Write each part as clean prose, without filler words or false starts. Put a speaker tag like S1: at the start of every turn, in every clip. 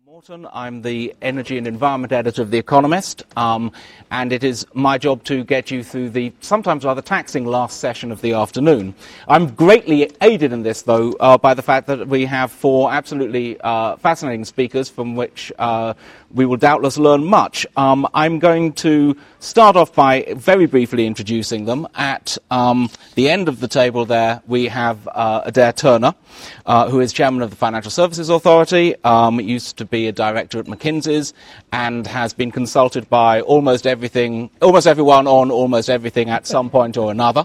S1: Morton. I'm the Energy and Environment Editor of The Economist, and it is my job to get you through the sometimes rather taxing last session of the afternoon. I'm greatly aided in this, though, by the fact that we have four absolutely fascinating speakers from which we will doubtless learn much. I'm going to start off by very briefly introducing them. At the end of the table there, we have Adair Turner, who is chairman of the Financial Services Authority, used to be a director at McKinsey's, and has been consulted by almost everyone on almost everything at some point or another.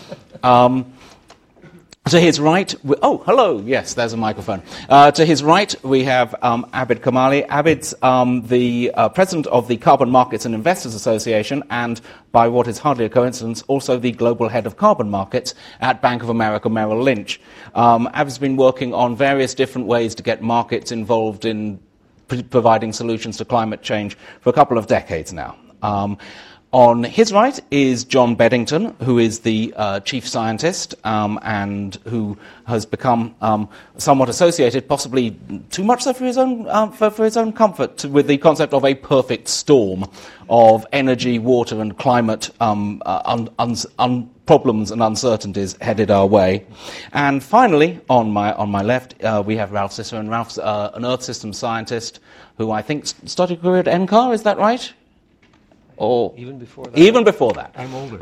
S1: To his right, hello, yes, there's a microphone. To his right, we have Abid Kamali. Abid's the president of the Carbon Markets and Investors Association, and by what is hardly a coincidence, also the global head of carbon markets at Bank of America Merrill Lynch. Abid's been working on various different ways to get markets involved in providing solutions to climate change for a couple of decades now. On his right is John Beddington, who is the chief scientist and who has become somewhat associated, possibly too much so for his own comfort, with the concept of a perfect storm of energy, water, and climate problems and uncertainties headed our way. And finally, on my left, we have Ralph Cicero, and Ralph's an Earth Systems scientist who I think started a career at NCAR. Is that right? Or
S2: even before that.
S1: Even before that.
S2: I'm older.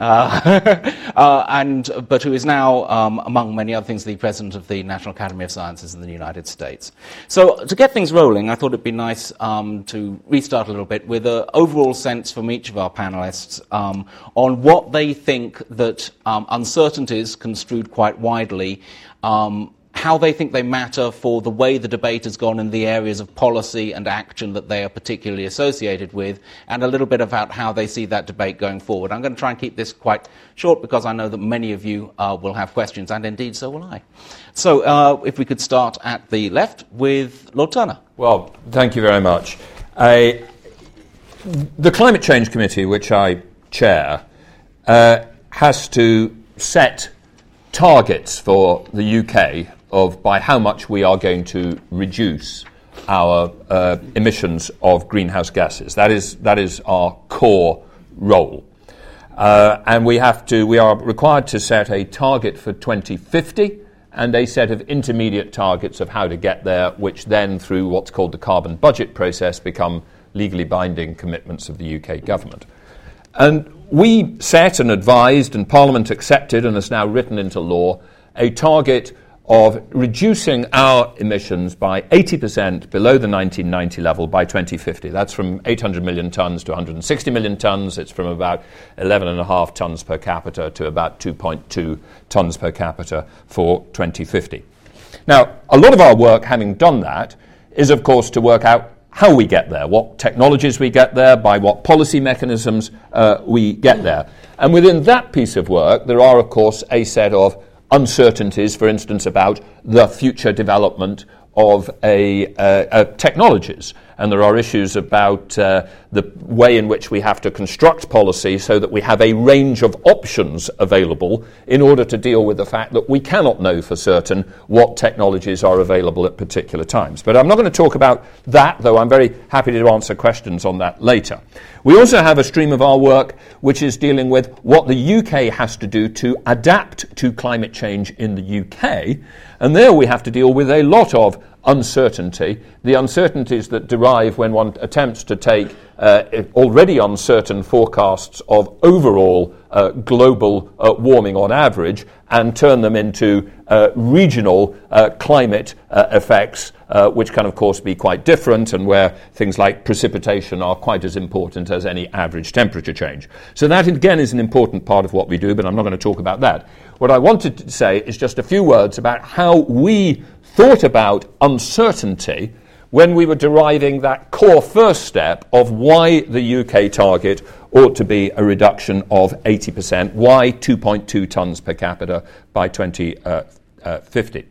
S1: But who is now, among many other things, the president of the National Academy of Sciences in the United States. So to get things rolling, I thought it'd be nice to restart a little bit with an overall sense from each of our panelists on what they think that uncertainties, construed quite widely, how they think they matter for the way the debate has gone in the areas of policy and action that they are particularly associated with, and a little bit about how they see that debate going forward. I'm going to try and keep this quite short because I know that many of you will have questions, and indeed so will I. So if we could start at the left with Lord Turner.
S3: Well, thank you very much. The Climate Change Committee, which I chair, has to set targets for the UK of by how much we are going to reduce our emissions of greenhouse gases. That is our core role. And we are required to set a target for 2050 and a set of intermediate targets of how to get there, which then, through what's called the carbon budget process, become legally binding commitments of the UK government. And we set and advised, and Parliament accepted and has now written into law, a target of reducing our emissions by 80% below the 1990 level by 2050. That's from 800 million tonnes to 160 million tonnes. It's from about 11.5 tonnes per capita to about 2.2 tonnes per capita for 2050. Now, a lot of our work, having done that, is, of course, to work out how we get there, what technologies we get there, by what policy mechanisms we get there. And within that piece of work, there are, of course, a set of uncertainties, for instance, about the future development of technologies. And there are issues about the way in which we have to construct policy so that we have a range of options available in order to deal with the fact that we cannot know for certain what technologies are available at particular times. But I'm not going to talk about that, though I'm very happy to answer questions on that later. We also have a stream of our work which is dealing with what the UK has to do to adapt to climate change in the UK. And there we have to deal with a lot of uncertainty, the uncertainties that derive when one attempts to take already uncertain forecasts of overall global warming on average and turn them into regional climate effects, which can, of course, be quite different, and where things like precipitation are quite as important as any average temperature change. So that, again, is an important part of what we do, but I'm not going to talk about that. What I wanted to say is just a few words about how we thought about uncertainty when we were deriving that core first step of why the UK target ought to be a reduction of 80%, why 2.2 tonnes per capita by 2050.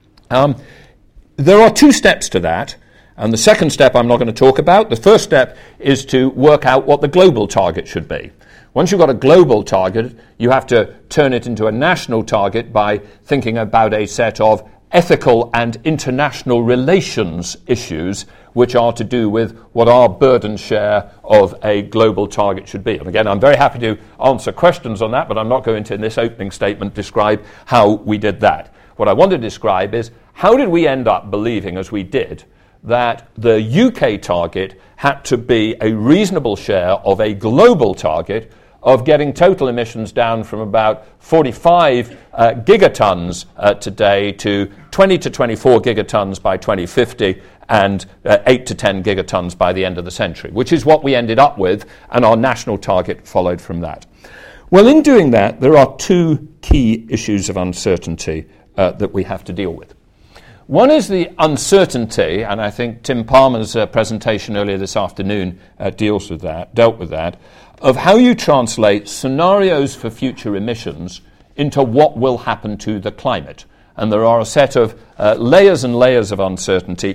S3: There are two steps to that, and the second step I'm not going to talk about. The first step is to work out what the global target should be. Once you've got a global target, you have to turn it into a national target by thinking about a set of ethical and international relations issues which are to do with what our burden share of a global target should be. And again, I'm very happy to answer questions on that, but I'm not going to, in this opening statement, describe how we did that. What I want to describe is how did we end up believing, as we did, that the UK target had to be a reasonable share of a global target of getting total emissions down from about 45 gigatons today to 20 to 24 gigatons by 2050 and 8 to 10 gigatons by the end of the century, which is what we ended up with, and our national target followed from that. Well, in doing that, there are two key issues of uncertainty that we have to deal with. One is the uncertainty, and I think Tim Palmer's presentation earlier this afternoon dealt with that, of how you translate scenarios for future emissions into what will happen to the climate. And there are a set of layers and layers of uncertainty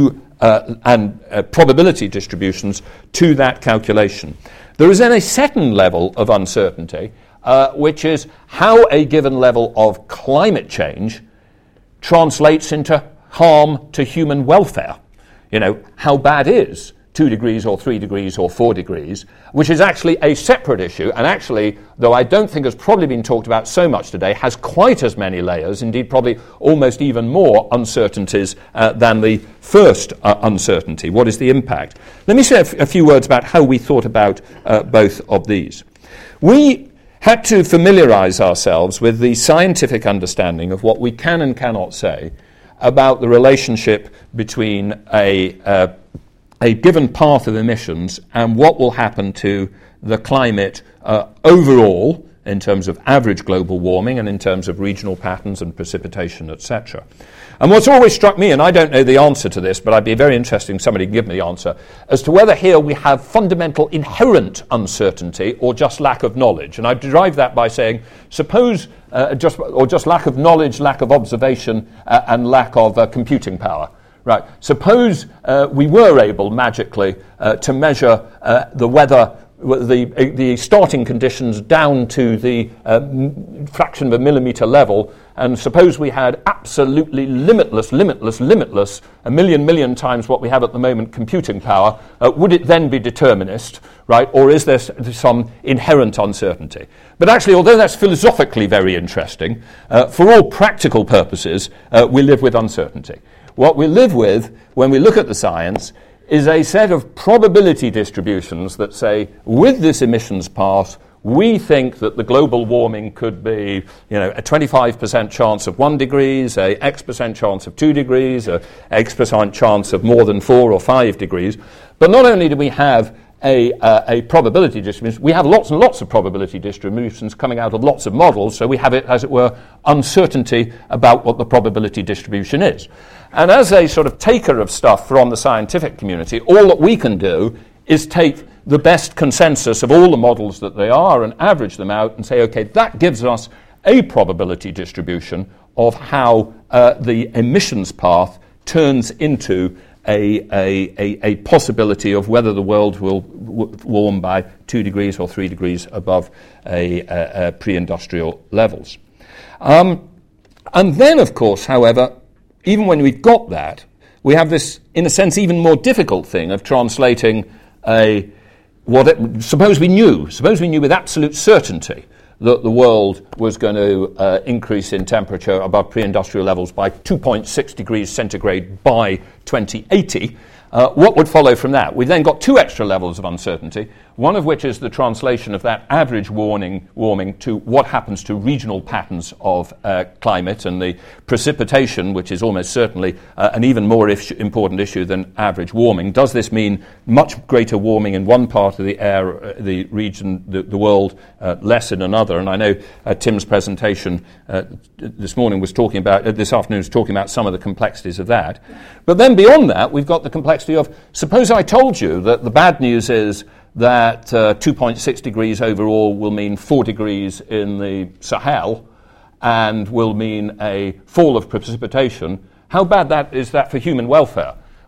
S3: and probability distributions to that calculation. There is then a second level of uncertainty, which is how a given level of climate change translates into harm to human welfare. You know, how bad is 2 degrees or 3 degrees or 4 degrees, which is actually a separate issue, and actually, though I don't think has probably been talked about so much today, has quite as many layers, indeed probably almost even more uncertainties than the first uncertainty. What is the impact? Let me say a few words about how we thought about both of these. We had to familiarize ourselves with the scientific understanding of what we can and cannot say about the relationship between a given path of emissions and what will happen to the climate overall in terms of average global warming and in terms of regional patterns and precipitation, etc. And what's always struck me, and I don't know the answer to this, but I'd be very interested in somebody to give me the answer, as to whether here we have fundamental inherent uncertainty or just lack of knowledge. And I derive that by saying, suppose just lack of knowledge, lack of observation, and lack of computing power. Right. Suppose we were able magically to measure the weather, the starting conditions down to the fraction of a millimetre level, and suppose we had absolutely limitless, a million times what we have at the moment computing power, would it then be determinist, right? Or is there some inherent uncertainty? But actually, although that's philosophically very interesting, for all practical purposes, we live with uncertainty. What we live with when we look at the science is a set of probability distributions that say, with this emissions path, we think that the global warming could be, a 25% chance of 1 degrees, a X% chance of 2 degrees, a X% chance of more than 4 or 5 degrees. But not only do we have a probability distribution, we have lots and lots of probability distributions coming out of lots of models, so we have it, as it were, uncertainty about what the probability distribution is. And as a sort of taker of stuff from the scientific community, all that we can do is take the best consensus of all the models that they are and average them out and say, okay, that gives us a probability distribution of how the emissions path turns into a possibility of whether the world will warm by 2 degrees or 3 degrees above pre-industrial levels. And then, of course, however, even when we've got that, we have this, in a sense, even more difficult thing of translating suppose we knew with absolute certainty that the world was going to increase in temperature above pre-industrial levels by 2.6 degrees centigrade by 2080. What would follow from that? We've then got two extra levels of uncertainty, one of which is the translation of that average warming to what happens to regional patterns of climate and the precipitation, which is almost certainly an even more important issue than average warming. Does this mean much greater warming in one part of the air, the region, the world, less in another? And I know Tim's presentation this afternoon was talking about some of the complexities of that. But then beyond that, we've got the complexity of, suppose I told you that the bad news is that 2.6 degrees overall will mean 4 degrees in the Sahel and will mean a fall of precipitation. How bad is that for human welfare?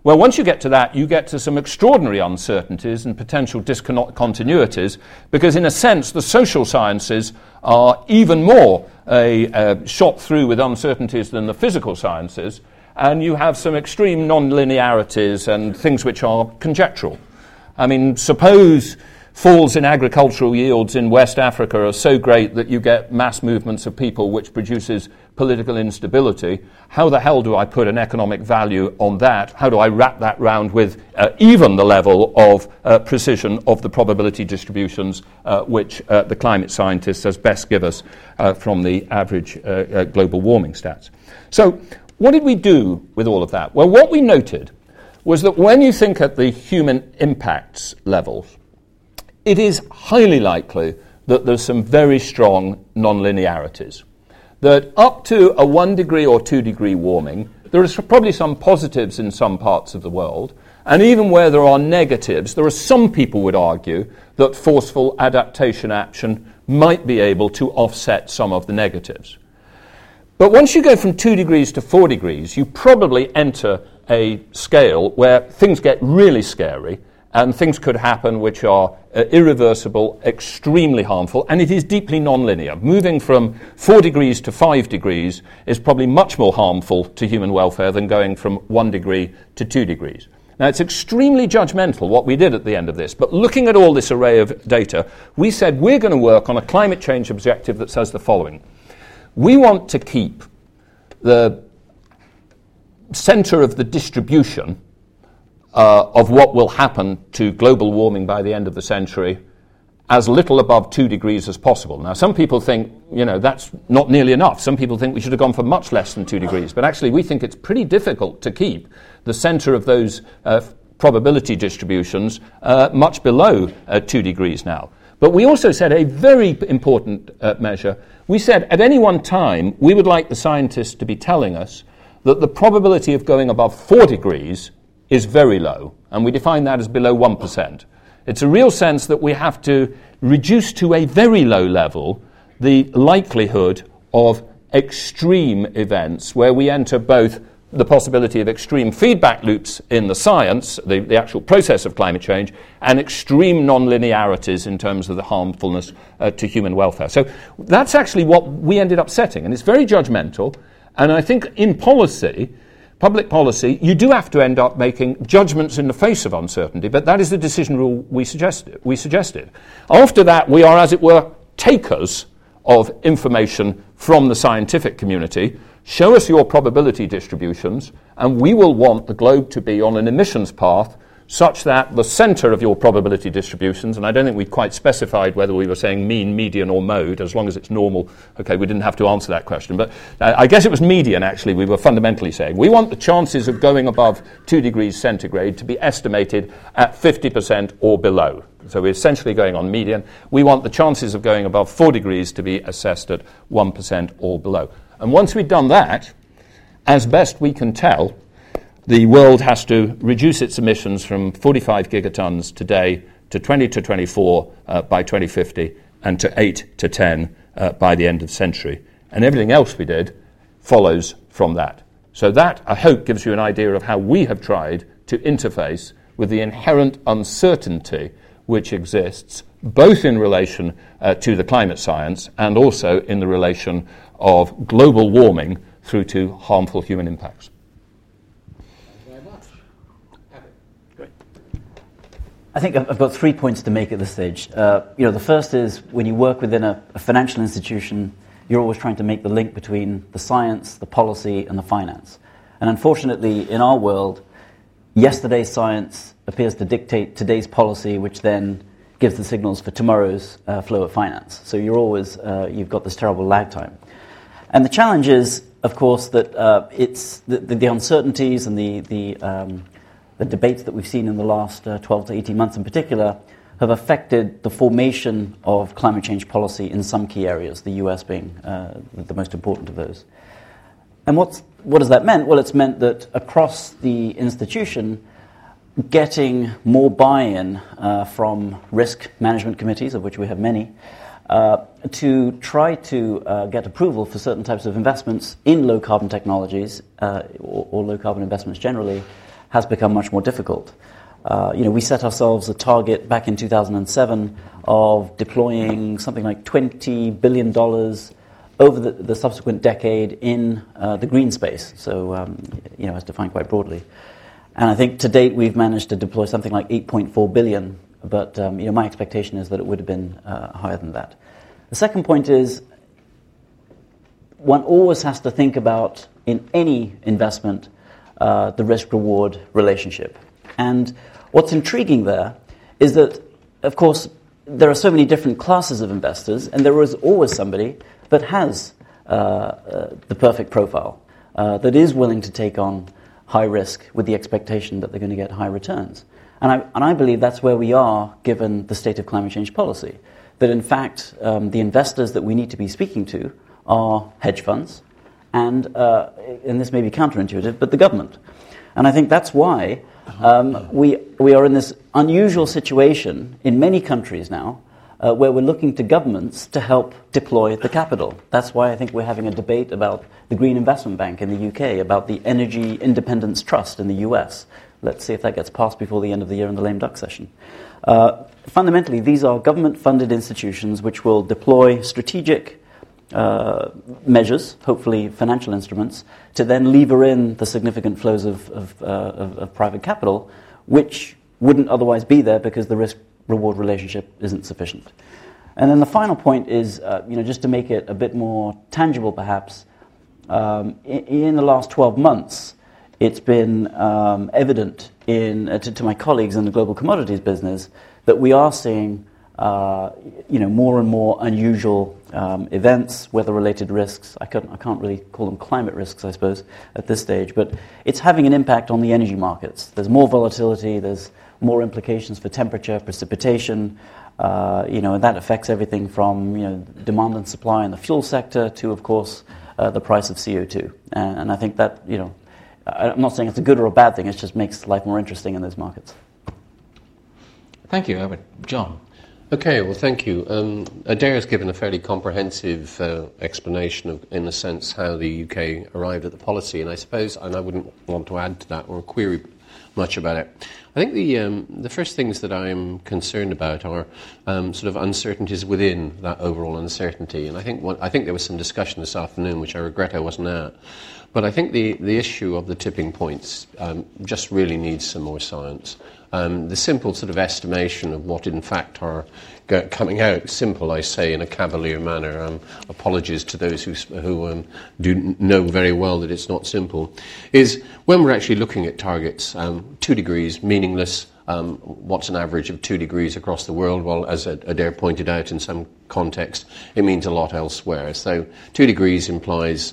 S3: Well, once you get to that, you get to some extraordinary uncertainties and potential discontinuities, because in a sense, the social sciences are even more shot through with uncertainties than the physical sciences, and you have some extreme non-linearities and things which are conjectural. I mean, suppose falls in agricultural yields in West Africa are so great that you get mass movements of people, which produces political instability. How the hell do I put an economic value on that? How do I wrap that round with even the level of precision of the probability distributions which the climate scientists as best give us from the average global warming stats? So what did we do with all of that? Well, what we noted was that when you think at the human impacts levels, it is highly likely that there's some very strong non-linearities. That up to a 1 degree or 2 degree warming, there is probably some positives in some parts of the world, and even where there are negatives, there are some people would argue that forceful adaptation action might be able to offset some of the negatives. But once you go from 2 degrees to 4 degrees, you probably enter a scale where things get really scary, and things could happen which are irreversible, extremely harmful, and it is deeply nonlinear. Moving from 4 degrees to 5 degrees is probably much more harmful to human welfare than going from 1 degree to 2 degrees. Now, it's extremely judgmental what we did at the end of this, but looking at all this array of data, we said we're going to work on a climate change objective that says the following. We want to keep the center of the distribution of what will happen to global warming by the end of the century as little above 2 degrees as possible. Now, some people think, that's not nearly enough. Some people think we should have gone for much less than 2 degrees. But actually, we think it's pretty difficult to keep the center of those probability distributions much below 2 degrees now. But we also said a very important measure. We said at any one time, we would like the scientists to be telling us that the probability of going above 4 degrees is very low, and we define that as below 1%. It's a real sense that we have to reduce to a very low level the likelihood of extreme events where we enter both the possibility of extreme feedback loops in the science, the actual process of climate change, and extreme non-linearities in terms of the harmfulness to human welfare. So that's actually what we ended up setting, and it's very judgmental, and I think in policy, public policy, you do have to end up making judgments in the face of uncertainty, but that is the decision rule we suggested. After that, we are, as it were, takers of information from the scientific community. Show us your probability distributions, and we will want the globe to be on an emissions path such that the center of your probability distributions, and I don't think we quite specified whether we were saying mean, median, or mode, as long as it's normal. Okay, we didn't have to answer that question, but I guess it was median, actually, we were fundamentally saying. We want the chances of going above 2 degrees centigrade to be estimated at 50% or below. So we're essentially going on median. We want the chances of going above 4 degrees to be assessed at 1% or below. And once we've done that, as best we can tell, the world has to reduce its emissions from 45 gigatons today to 20 to 24 by 2050 and to 8 to 10 by the end of the century. And everything else we did follows from that. So that, I hope, gives you an idea of how we have tried to interface with the inherent uncertainty which exists both in relation to the climate science and also in the relation of global warming through to harmful human impacts.
S2: I think I've got 3 points to make at this stage. The first is when you work within a financial institution, you're always trying to make the link between the science, the policy, and the finance. And unfortunately, in our world, yesterday's science appears to dictate today's policy, which then gives the signals for tomorrow's flow of finance. So you're always, you've got this terrible lag time. And the challenge is, of course, that it's the uncertainties and the debates that we've seen in the last 12 to 18 months in particular have affected the formation of climate change policy in some key areas, the US being the most important of those. And what has that meant? Well, it's meant that across the institution, getting more buy-in from risk management committees, of which we have many, to try to get approval for certain types of investments in low-carbon technologies or low-carbon investments generally, has become much more difficult. We set ourselves a target back in 2007 of deploying something like $20 billion over the subsequent decade in the green space, so as defined quite broadly. And I think to date we've managed to deploy something like 8.4 billion, but my expectation is that it would have been higher than that. The second point is one always has to think about, in any investment, the risk-reward relationship. And what's intriguing there is that, of course, there are so many different classes of investors, and there is always somebody that has the perfect profile, that is willing to take on high risk with the expectation that they're going to get high returns. And I believe that's where we are, given the state of climate change policy, that in fact the investors that we need to be speaking to are hedge funds, and this may be counterintuitive, but the government. And I think that's why we are in this unusual situation in many countries now, where we're looking to governments to help deploy the capital. That's why I think we're having a debate about the Green Investment Bank in the UK, about the Energy Independence Trust in the US. Let's see if that gets passed before the end of the year in the lame duck session. Fundamentally, these are government-funded institutions which will deploy strategic measures, hopefully financial instruments, to then lever in the significant flows of private capital, which wouldn't otherwise be there because the risk-reward relationship isn't sufficient. And then the final point is, just to make it a bit more tangible perhaps, in the last 12 months, it's been evident to my colleagues in the global commodities business that we are seeing more and more unusual events, weather-related risks. I can't really call them climate risks, I suppose, at this stage, but it's having an impact on the energy markets. There's more volatility, there's more implications for temperature, precipitation, and that affects everything from demand and supply in the fuel sector to, of course, the price of CO2. And I think that, I'm not saying it's a good or a bad thing, it just makes life more interesting in those markets.
S1: Thank you, Albert. John.
S4: Okay, well, thank you. Adair has given a fairly comprehensive explanation of, in a sense, how the UK arrived at the policy, and I suppose, and I wouldn't want to add to that or query much about it. I think the first things that I'm concerned about are sort of uncertainties within that overall uncertainty, and I think there was some discussion this afternoon, which I regret I wasn't at. But I think the issue of the tipping points just really needs some more science. The simple sort of estimation of what in fact are coming out, simple I say in a cavalier manner, apologies to those who do know very well that it's not simple, is when we're actually looking at targets, 2 degrees, meaningless. What's an average of 2 degrees across the world? Well, as Adair pointed out in some context, it means a lot elsewhere. So 2 degrees implies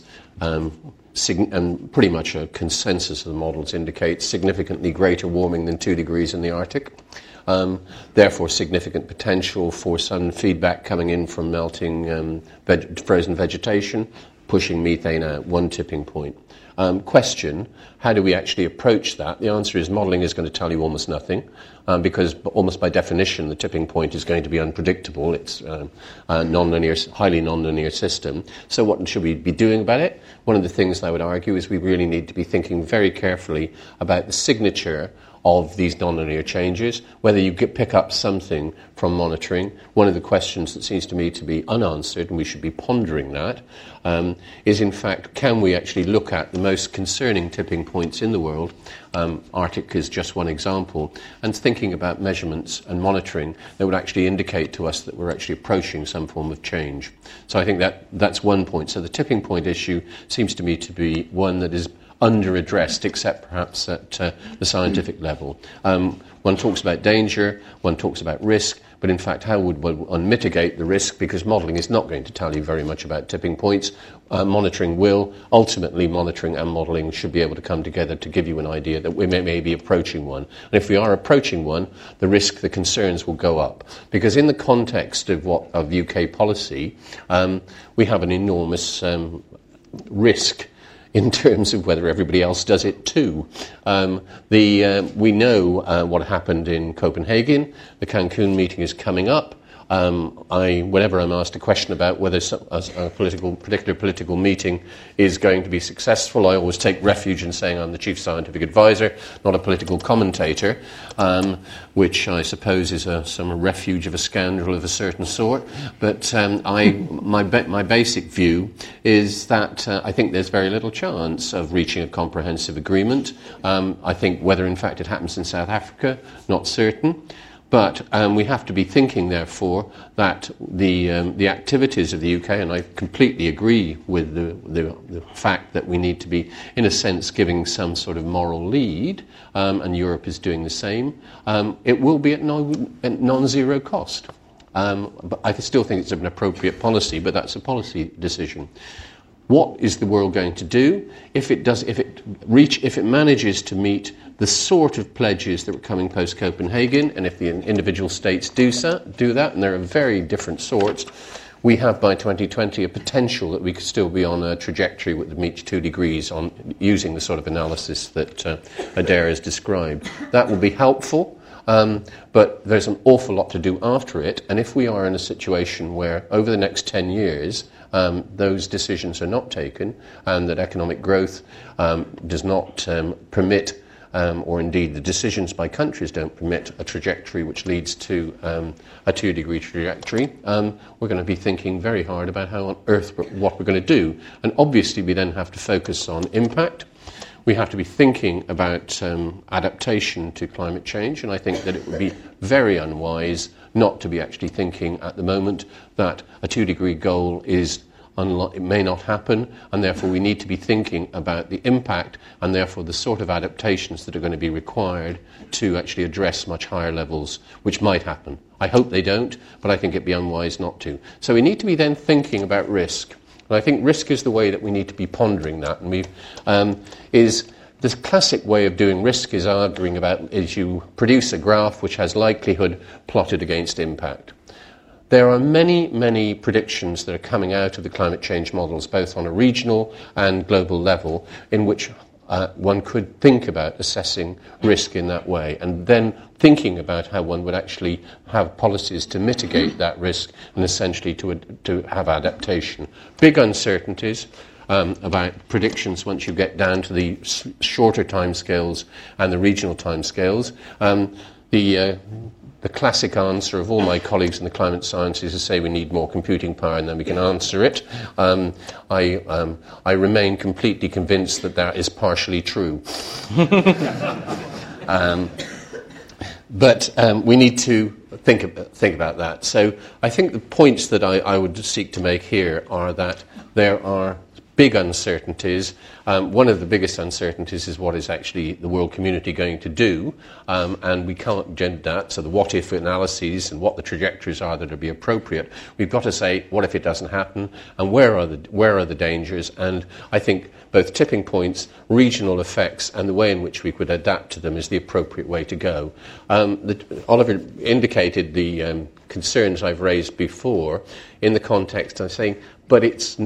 S4: and pretty much a consensus of the models indicates significantly greater warming than 2 degrees in the Arctic. Therefore, significant potential for sun feedback coming in from melting frozen vegetation, pushing methane out, one tipping point. Question, how do we actually approach that? The answer is modelling is going to tell you almost nothing, because almost by definition the tipping point is going to be unpredictable. It's a highly non-linear system. So what should we be doing about it? One of the things I would argue is we really need to be thinking very carefully about the signature of these nonlinear changes, whether you pick up something from monitoring. One of the questions that seems to me to be unanswered, and we should be pondering that, is in fact, can we actually look at the most concerning tipping points in the world? Arctic is just one example, and thinking about measurements and monitoring that would actually indicate to us that we're actually approaching some form of change. So I think that's one point. So the tipping point issue seems to me to be one that is under-addressed, except perhaps at the scientific level. One talks about danger, one talks about risk, but in fact how would one mitigate the risk? Because modelling is not going to tell you very much about tipping points. Monitoring will. Ultimately, monitoring and modelling should be able to come together to give you an idea that we may be approaching one. And if we are approaching one, the risk, the concerns will go up. Because in the context of UK policy, we have an enormous risk in terms of whether everybody else does it too. We know what happened in Copenhagen. The Cancun meeting is coming up. Whenever I'm asked a question about whether a particular political meeting is going to be successful, I always take refuge in saying I'm the chief scientific advisor, not a political commentator, which I suppose is some refuge of a scandal of a certain sort. But my basic view is that I think there's very little chance of reaching a comprehensive agreement. I think whether in fact it happens in South Africa, not certain. But we have to be thinking, therefore, that the activities of the UK, and I completely agree with the fact that we need to be, in a sense, giving some sort of moral lead, and Europe is doing the same, it will be at non-zero cost. But I still think it's an appropriate policy, but that's a policy decision. What is the world going to do if it manages to meet the sort of pledges that were coming post-Copenhagen, and if the individual states do that, and there are very different sorts, we have by 2020 a potential that we could still be on a trajectory that would meet 2 degrees on using the sort of analysis that Adair has described. That will be helpful. But there's an awful lot to do after it, and if we are in a situation where over the next 10 years those decisions are not taken, and that economic growth does not permit, or indeed the decisions by countries don't permit a trajectory which leads to a 2-degree trajectory, we're going to be thinking very hard about how on earth what we're going to do. And obviously we then have to focus on impact. We have to be thinking about adaptation to climate change, and I think that it would be very unwise not to be actually thinking at the moment that a 2-degree goal it may not happen, and therefore we need to be thinking about the impact and therefore the sort of adaptations that are going to be required to actually address much higher levels, which might happen. I hope they don't, but I think it'd be unwise not to. So we need to be then thinking about risk. And I think risk is the way that we need to be pondering that. And this classic way of doing risk is arguing about is you produce a graph which has likelihood plotted against impact. There are many, many predictions that are coming out of the climate change models, both on a regional and global level, in which one could think about assessing risk in that way, and then thinking about how one would actually have policies to mitigate that risk and essentially to have adaptation. Big uncertainties about predictions once you get down to the shorter timescales and the regional timescales. The classic answer of all my colleagues in the climate sciences is to say we need more computing power and then we can answer it. I remain completely convinced that that is partially true. But we need to think about that. So I think the points that I would seek to make here are that there are big uncertainties. One of the biggest uncertainties is what is actually the world community going to do, and we can't gender that. So the what-if analyses and what the trajectories are that would be appropriate. We've got to say, what if it doesn't happen, and where are the dangers? And I think both tipping points, regional effects, and the way in which we could adapt to them is the appropriate way to go. Oliver indicated the concerns I've raised before in the context of saying, but it's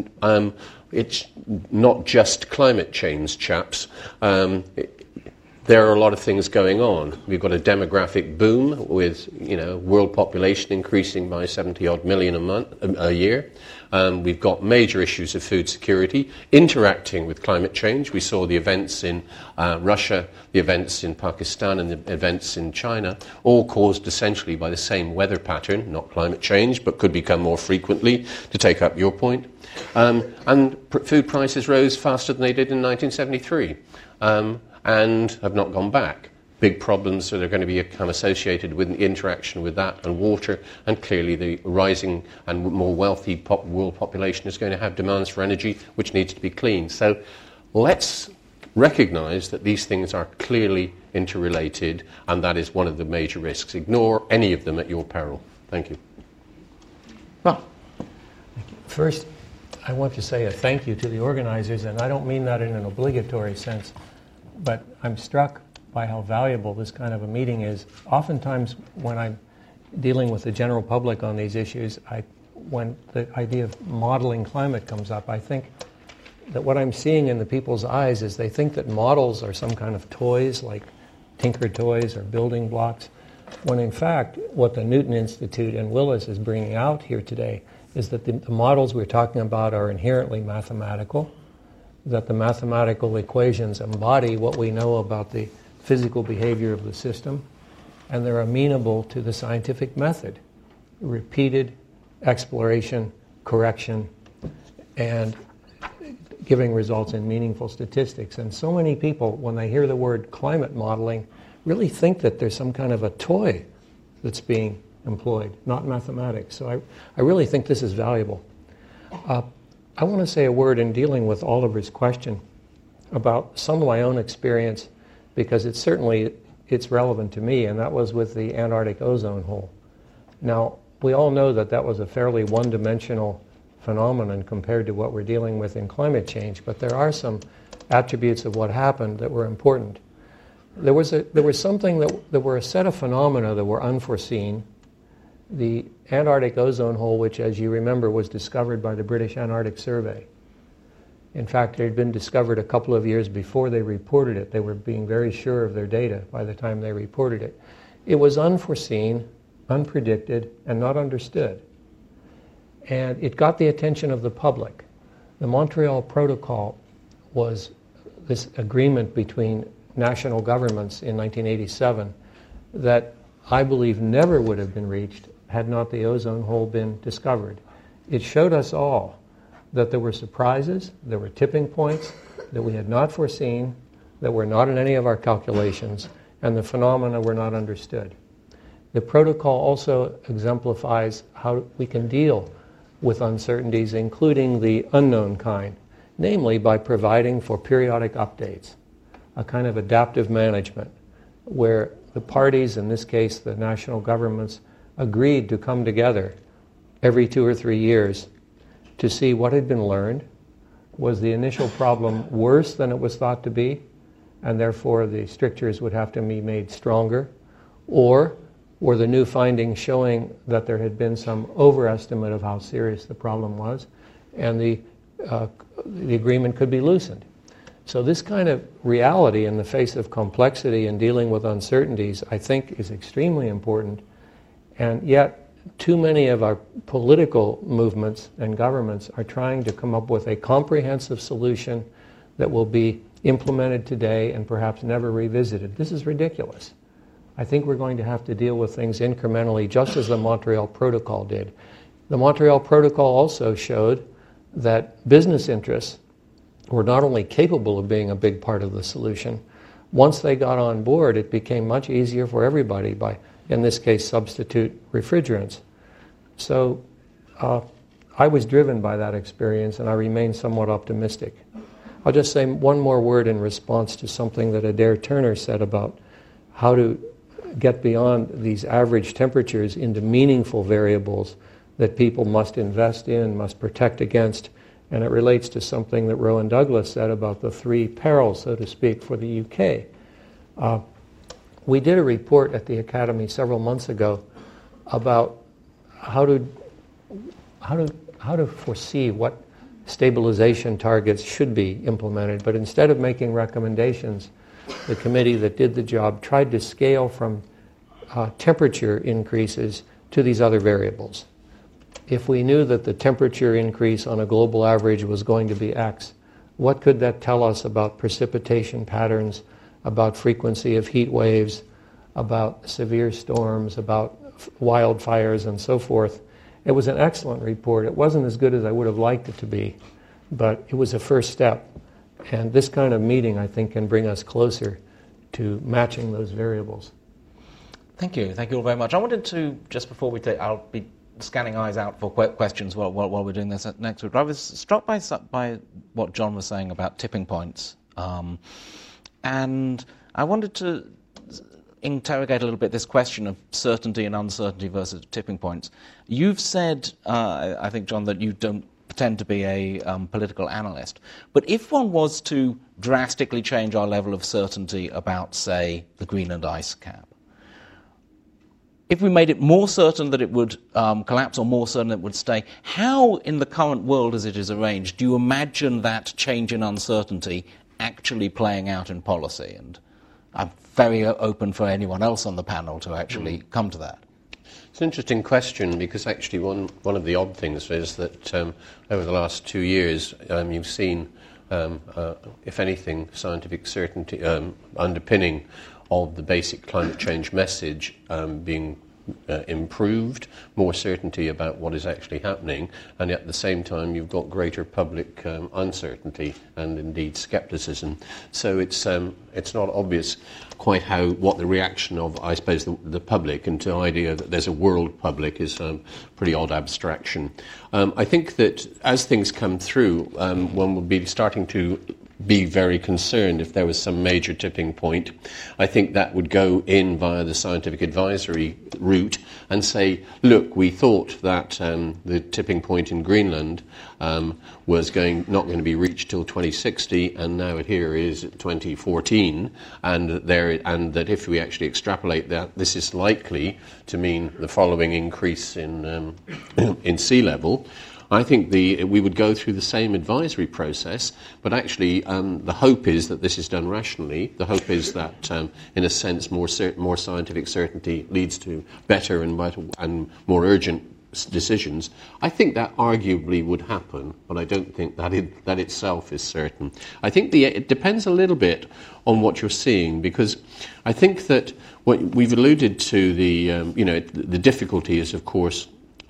S4: not just climate change, chaps. There are a lot of things going on. We've got a demographic boom with, world population increasing by 70-odd million a year. We've got major issues of food security interacting with climate change. We saw the events in Russia, the events in Pakistan, and the events in China, all caused essentially by the same weather pattern, not climate change, but could become more frequently, to take up your point. And food prices rose faster than they did in 1973 and have not gone back. Big problems that are going to become associated with the interaction with that and water, and clearly the rising and more wealthy world population is going to have demands for energy which needs to be clean. So let's recognise that these things are clearly interrelated, and that is one of the major risks. Ignore any of them at your peril. Thank you.
S1: Well,
S5: first, I want to say a thank you to the organizers, and I don't mean that in an obligatory sense, but I'm struck by how valuable this kind of a meeting is. Oftentimes when I'm dealing with the general public on these issues, when the idea of modeling climate comes up, I think that what I'm seeing in the people's eyes is they think that models are some kind of toys, like Tinker toys or building blocks. when in fact what the Newton Institute and Willis is bringing out here today is that the models we're talking about are inherently mathematical, that the mathematical equations embody what we know about the physical behavior of the system, and they're amenable to the scientific method, repeated exploration, correction, and giving results in meaningful statistics. And so many people, when they hear the word climate modeling, really think that there's some kind of a toy that's being employed, not mathematics. So I really think this is valuable. I want to say a word in dealing with Oliver's question about some of my own experience, because it's relevant to me, and that was with the Antarctic ozone hole. Now, we all know that that was a fairly one-dimensional phenomenon compared to what we're dealing with in climate change, but there are some attributes of what happened that were important. There was something there were a set of phenomena that were unforeseen. The Antarctic ozone hole, which, as you remember, was discovered by the British Antarctic Survey. In fact, it had been discovered a couple of years before they reported it. They were being very sure of their data by the time they reported it. It was unforeseen, unpredicted, and not understood. And it got the attention of the public. The Montreal Protocol was this agreement between national governments in 1987 that I believe never would have been reached had not the ozone hole been discovered. It showed us all that there were surprises, there were tipping points that we had not foreseen, that were not in any of our calculations, and the phenomena were not understood. The protocol also exemplifies how we can deal with uncertainties, including the unknown kind, namely by providing for periodic updates, a kind of adaptive management, where the parties, in this case the national governments, agreed to come together every 2 or 3 years to see what had been learned. Was the initial problem worse than it was thought to be, and therefore the strictures would have to be made stronger? Or were the new findings showing that there had been some overestimate of how serious the problem was, and the agreement could be loosened? So this kind of reality in the face of complexity and dealing with uncertainties, I think, is extremely important. And yet, too many of our political movements and governments are trying to come up with a comprehensive solution that will be implemented today and perhaps never revisited. This is ridiculous. I think we're going to have to deal with things incrementally, just as the Montreal Protocol did. The Montreal Protocol also showed that business interests were not only capable of being a big part of the solution, once they got on board, it became much easier for everybody by, in this case, substitute refrigerants. So I was driven by that experience, and I remain somewhat optimistic. I'll just say one more word in response to something that Adair Turner said about how to get beyond these average temperatures into meaningful variables that people must invest in, must protect against. And it relates to something that Rowan Douglas said about the 3 perils, so to speak, for the UK. We did a report at the Academy several months ago about how to foresee what stabilization targets should be implemented. But instead of making recommendations, the committee that did the job tried to scale from temperature increases to these other variables. If we knew that the temperature increase on a global average was going to be X, what could that tell us about precipitation patterns, about frequency of heat waves, about severe storms, about wildfires, and so forth? It was an excellent report. It wasn't as good as I would have liked it to be, but it was a first step. And this kind of meeting, I think, can bring us closer to matching those variables.
S1: Thank you. Thank you all very much. I wanted to, just before we take, I'll be scanning eyes out for questions while we're doing this next week. I was struck by what John was saying about tipping points. And I wanted to interrogate a little bit this question of certainty and uncertainty versus tipping points. You've said, I think, John, that you don't pretend to be a political analyst. But if one was to drastically change our level of certainty about, say, the Greenland ice cap, if we made it more certain that it would collapse or more certain that it would stay, how in the current world as it is arranged do you imagine that change in uncertainty actually playing out in policy? And I'm very open for anyone else on the panel to actually come to that.
S4: It's an interesting question because actually one of the odd things is that over the last 2 years you've seen, if anything, scientific certainty underpinning of the basic climate change message being improved, more certainty about what is actually happening, and at the same time you've got greater public uncertainty and indeed scepticism. So it's not obvious quite what the reaction of, I suppose, the public into the idea that there's a world public is a pretty odd abstraction. I think that as things come through, one will be starting to be very concerned if there was some major tipping point. I think that would go in via the scientific advisory route and say, look, we thought that the tipping point in Greenland was not going to be reached till 2060, and now it here is 2014, and that if we actually extrapolate that, this is likely to mean the following increase in sea level. I think we would go through the same advisory process, but actually the hope is that this is done rationally. The hope is that, in a sense, more scientific certainty leads to better and more urgent decisions. I think that arguably would happen, but I don't think that itself is certain. I think it depends a little bit on what you're seeing, because I think that what we've alluded to the difficulty is, of course,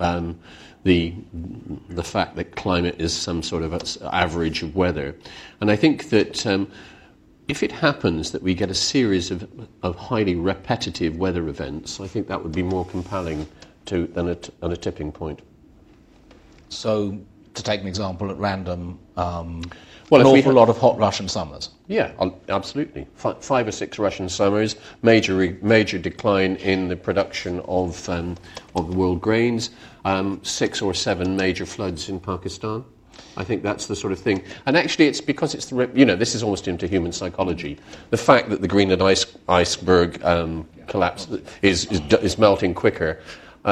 S4: the fact that climate is some sort of average of weather. And I think that if it happens that we get a series of highly repetitive weather events, I think that would be more compelling than a tipping point.
S1: So, to take an example at random, an
S4: Well,
S1: awful lot of hot Russian summers.
S4: Yeah, absolutely. 5 or 6 Russian summers, major decline in the production of the world grains, 6 or 7 major floods in Pakistan. I think that's the sort of thing. And actually, it's because it's this is almost into human psychology. The fact that the Greenland iceberg collapse is melting quicker.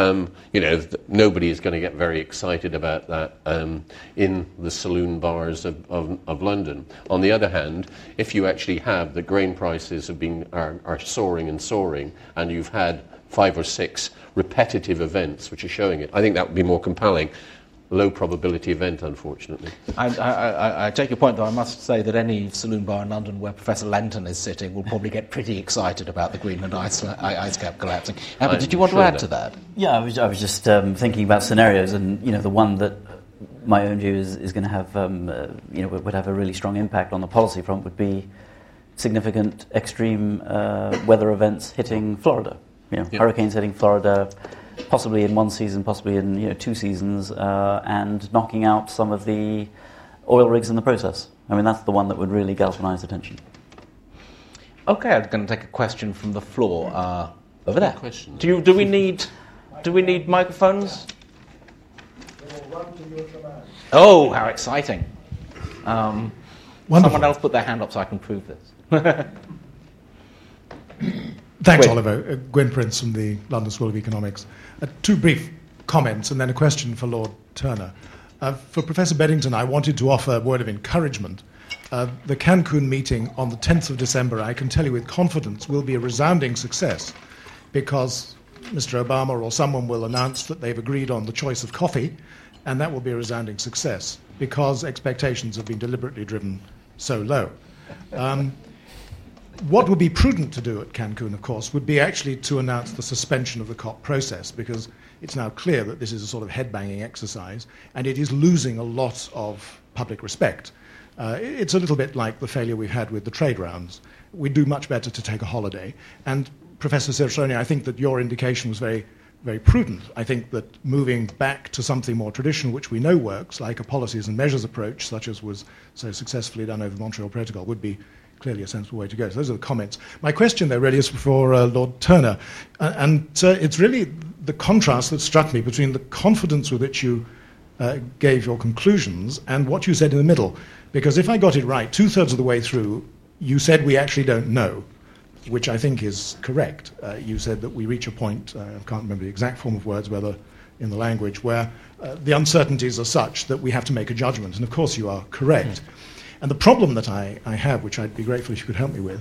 S4: Nobody is going to get very excited about that in the saloon bars of London. On the other hand, if you actually have the grain prices are soaring and soaring, and you've had 5 or 6 repetitive events which are showing it, I think that would be more compelling. Low probability event, unfortunately.
S1: I take your point, though. I must say that any saloon bar in London where Professor Lenton is sitting will probably get pretty excited about the Greenland ice cap collapsing. But did you want to add to that?
S2: Yeah, I was just thinking about scenarios, and the one that my own view is going to have would have a really strong impact on the policy front would be significant extreme weather events hitting Florida. Hurricanes hitting Florida, possibly in one season, possibly in 2 seasons, and knocking out some of the oil rigs in the process. I mean, that's the one that would really galvanise attention.
S1: Okay, I'm going to take a question from the floor over there.
S4: Question.
S1: Do we need microphones? Oh, how exciting! Someone else put their hand up so I can prove this.
S6: Thanks, Oliver. Gwyn Prince from the London School of Economics. 2 brief comments and then a question for Lord Turner. For Professor Beddington, I wanted to offer a word of encouragement. The Cancun meeting on the 10th of December, I can tell you with confidence, will be a resounding success because Mr. Obama or someone will announce that they've agreed on the choice of coffee, and that will be a resounding success because expectations have been deliberately driven so low. What would be prudent to do at Cancun, of course, would be actually to announce the suspension of the COP process, because it's now clear that this is a sort of head-banging exercise, and it is losing a lot of public respect. It's a little bit like the failure we've had with the trade rounds. We'd do much better to take a holiday. And Professor Cirincione, I think that your indication was very, very prudent. I think that moving back to something more traditional, which we know works, like a policies and measures approach, such as was so successfully done over the Montreal Protocol, would be clearly a sensible way to go. So those are the comments. My question, though, really is for Lord Turner. It's really the contrast that struck me between the confidence with which you gave your conclusions and what you said in the middle. Because if I got it right, 2/3 of the way through, you said we actually don't know, which I think is correct. You said that we reach a point, I can't remember the exact form of words, whether in the language, where the uncertainties are such that we have to make a judgment. And of course you are correct. And the problem that I have, which I'd be grateful if you could help me with,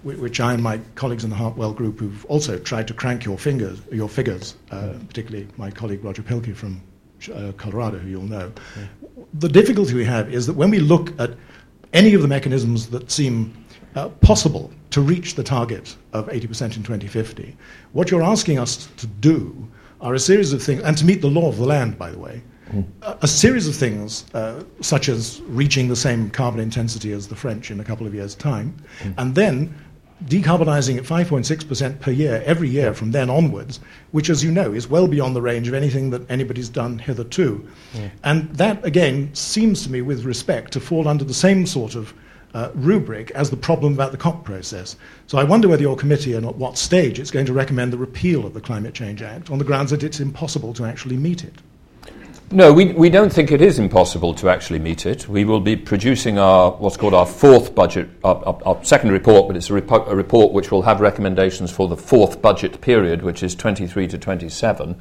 S6: which I and my colleagues in the Hartwell Group who've also tried to crank your figures, particularly my colleague Roger Pilkey from Colorado, who you'll know. The difficulty we have is that when we look at any of the mechanisms that seem possible to reach the target of 80% in 2050, what you're asking us to do are a series of things, and to meet the law of the land, by the way, a series of things such as reaching the same carbon intensity as the French in a couple of years' time, and then decarbonizing at 5.6% per year every year from then onwards, which, as you know, is well beyond the range of anything that anybody's done hitherto. And that, again, seems to me, with respect, to fall under the same sort of rubric as the problem about the COP process. So I wonder whether your committee and at what stage it's going to recommend the repeal of the Climate Change Act on the grounds that it's impossible to actually meet it.
S3: No, we don't think it is impossible to actually meet it. We will be producing what's called our fourth budget, our second report, but it's a report which will have recommendations for the fourth budget period, which is 23 to 27,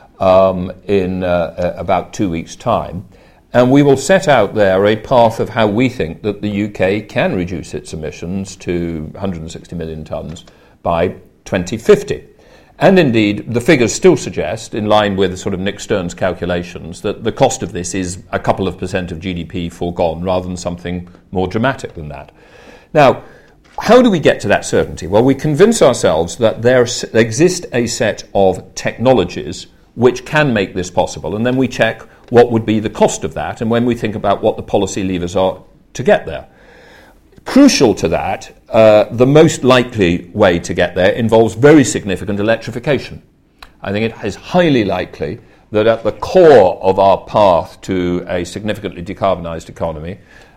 S3: in about 2 weeks' time. And we will set out there a path of how we think that the UK can reduce its emissions to 160 million tonnes by 2050. And indeed, the figures still suggest, in line with sort of Nick Stern's calculations, that the cost of this is a couple of percent of GDP foregone rather than something more dramatic than that. Now, how do we get to that certainty? Well, we convince ourselves that there exists a set of technologies which can make this possible, and then we check what would be the cost of that, and when we think about what the policy levers are to get there. Crucial to that, the most likely way to get there involves very significant electrification. I think it is highly likely that at the core of our path to a significantly decarbonised economy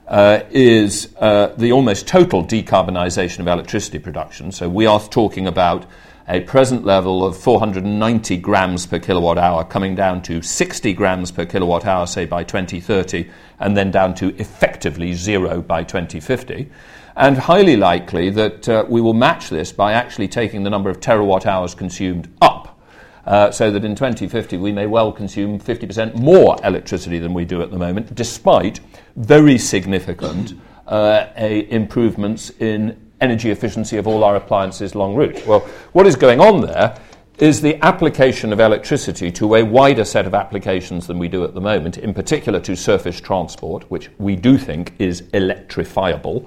S3: is the almost total decarbonisation of electricity production. So we are talking about a present level of 490 grams per kilowatt hour coming down to 60 grams per kilowatt hour, say, by 2030, and then down to effectively zero by 2050. And highly likely that we will match this by actually taking the number of terawatt hours consumed up, so that in 2050 we may well consume 50% more electricity than we do at the moment, despite very significant improvements in energy efficiency of all our appliances long route. Well, what is going on there is the application of electricity to a wider set of applications than we do at the moment, in particular to surface transport, which we do think is electrifiable,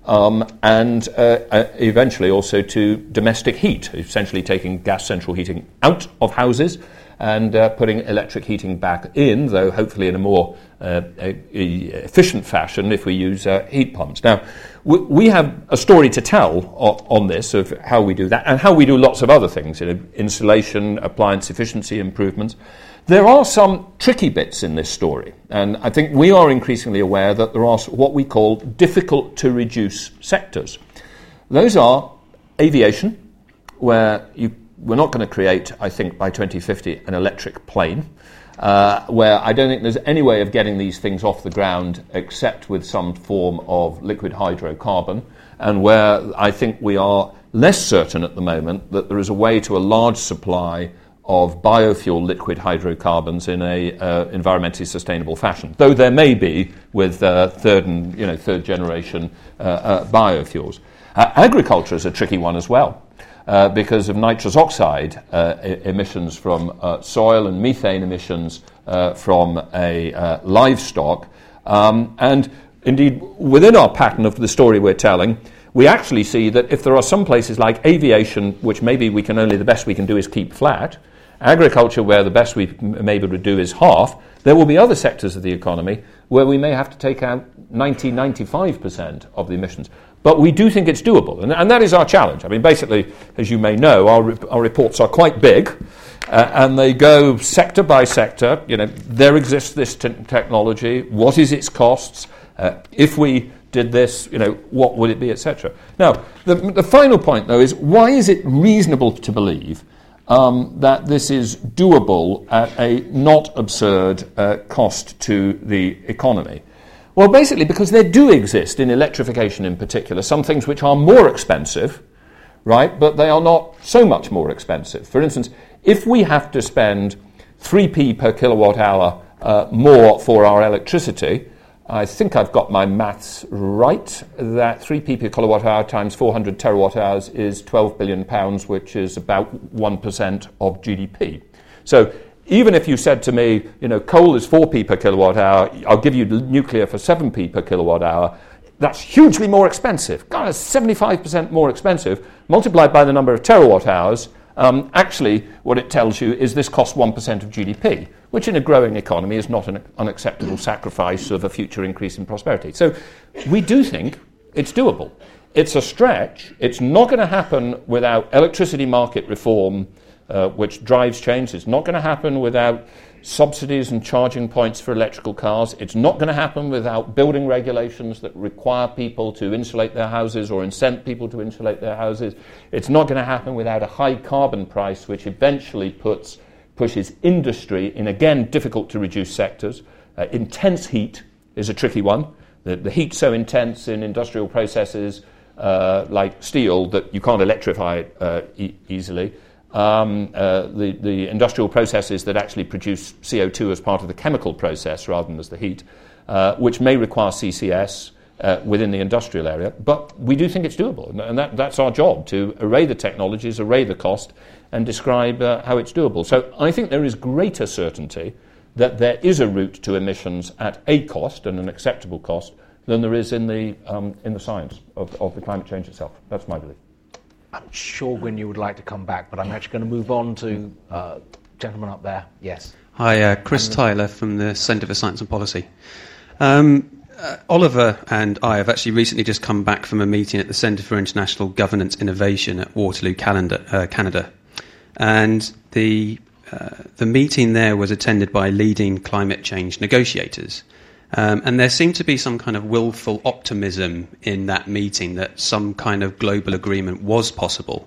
S3: and eventually also to domestic heat, essentially taking gas central heating out of houses and putting electric heating back in, though hopefully in a more efficient fashion if we use heat pumps. Now, we have a story to tell on this, of how we do that, and how we do lots of other things, insulation, appliance efficiency improvements. There are some tricky bits in this story, and I think we are increasingly aware that there are what we call difficult-to-reduce sectors. Those are aviation, where we're not going to create, I think, by 2050, an electric plane, where I don't think there's any way of getting these things off the ground except with some form of liquid hydrocarbon, and where I think we are less certain at the moment that there is a way to a large supply of biofuel liquid hydrocarbons in a environmentally sustainable fashion, though there may be with third generation biofuels. Agriculture is a tricky one as well, because of nitrous oxide emissions from soil and methane emissions from livestock. And indeed, within our pattern of the story we're telling, we actually see that if there are some places like aviation, which maybe the best we can do is keep flat, agriculture where the best we may be able to do is half, there will be other sectors of the economy where we may have to take out 95% of the emissions. But we do think it's doable, and that is our challenge. I mean, basically, as you may know, our reports are quite big, and they go sector by sector. There exists this technology. What is its costs? If we did this, what would it be, etc. Now, the final point, though, is why is it reasonable to believe that this is doable at a not absurd cost to the economy? Well, basically because there do exist, in electrification in particular, some things which are more expensive, right, but they are not so much more expensive. For instance, if we have to spend 3p per kilowatt hour more for our electricity, I think I've got my maths right, that 3p per kilowatt hour times 400 terawatt hours is £12 billion, which is about 1% of GDP. So even if you said to me, coal is 4p per kilowatt hour, I'll give you nuclear for 7p per kilowatt hour, that's hugely more expensive. God, it's 75% more expensive. Multiplied by the number of terawatt hours, actually what it tells you is this costs 1% of GDP, which in a growing economy is not an unacceptable sacrifice of a future increase in prosperity. So we do think it's doable. It's a stretch. It's not going to happen without electricity market reform, which drives change. It's not going to happen without subsidies and charging points for electrical cars. It's not going to happen without building regulations that require people to insulate their houses or incent people to insulate their houses. It's not going to happen without a high carbon price, which eventually pushes industry in, again, difficult to reduce sectors. Intense heat is a tricky one. The heat's so intense in industrial processes like steel that you can't electrify it easily. The industrial processes that actually produce CO2 as part of the chemical process rather than as the heat, which may require CCS within the industrial area. But we do think it's doable, and that's our job, to array the technologies, array the cost, and describe how it's doable. So I think there is greater certainty that there is a route to emissions at a cost and an acceptable cost than there is in the science of the climate change itself. That's my belief.
S1: I'm sure Gwyn, you would like to come back, but I'm actually going to move on to gentleman up there. Yes.
S7: Hi, Chris Tyler from the Centre for Science and Policy. Oliver and I have actually recently just come back from a meeting at the Centre for International Governance Innovation at Waterloo, Canada. And the meeting there was attended by leading climate change negotiators. And there seemed to be some kind of willful optimism in that meeting that some kind of global agreement was possible.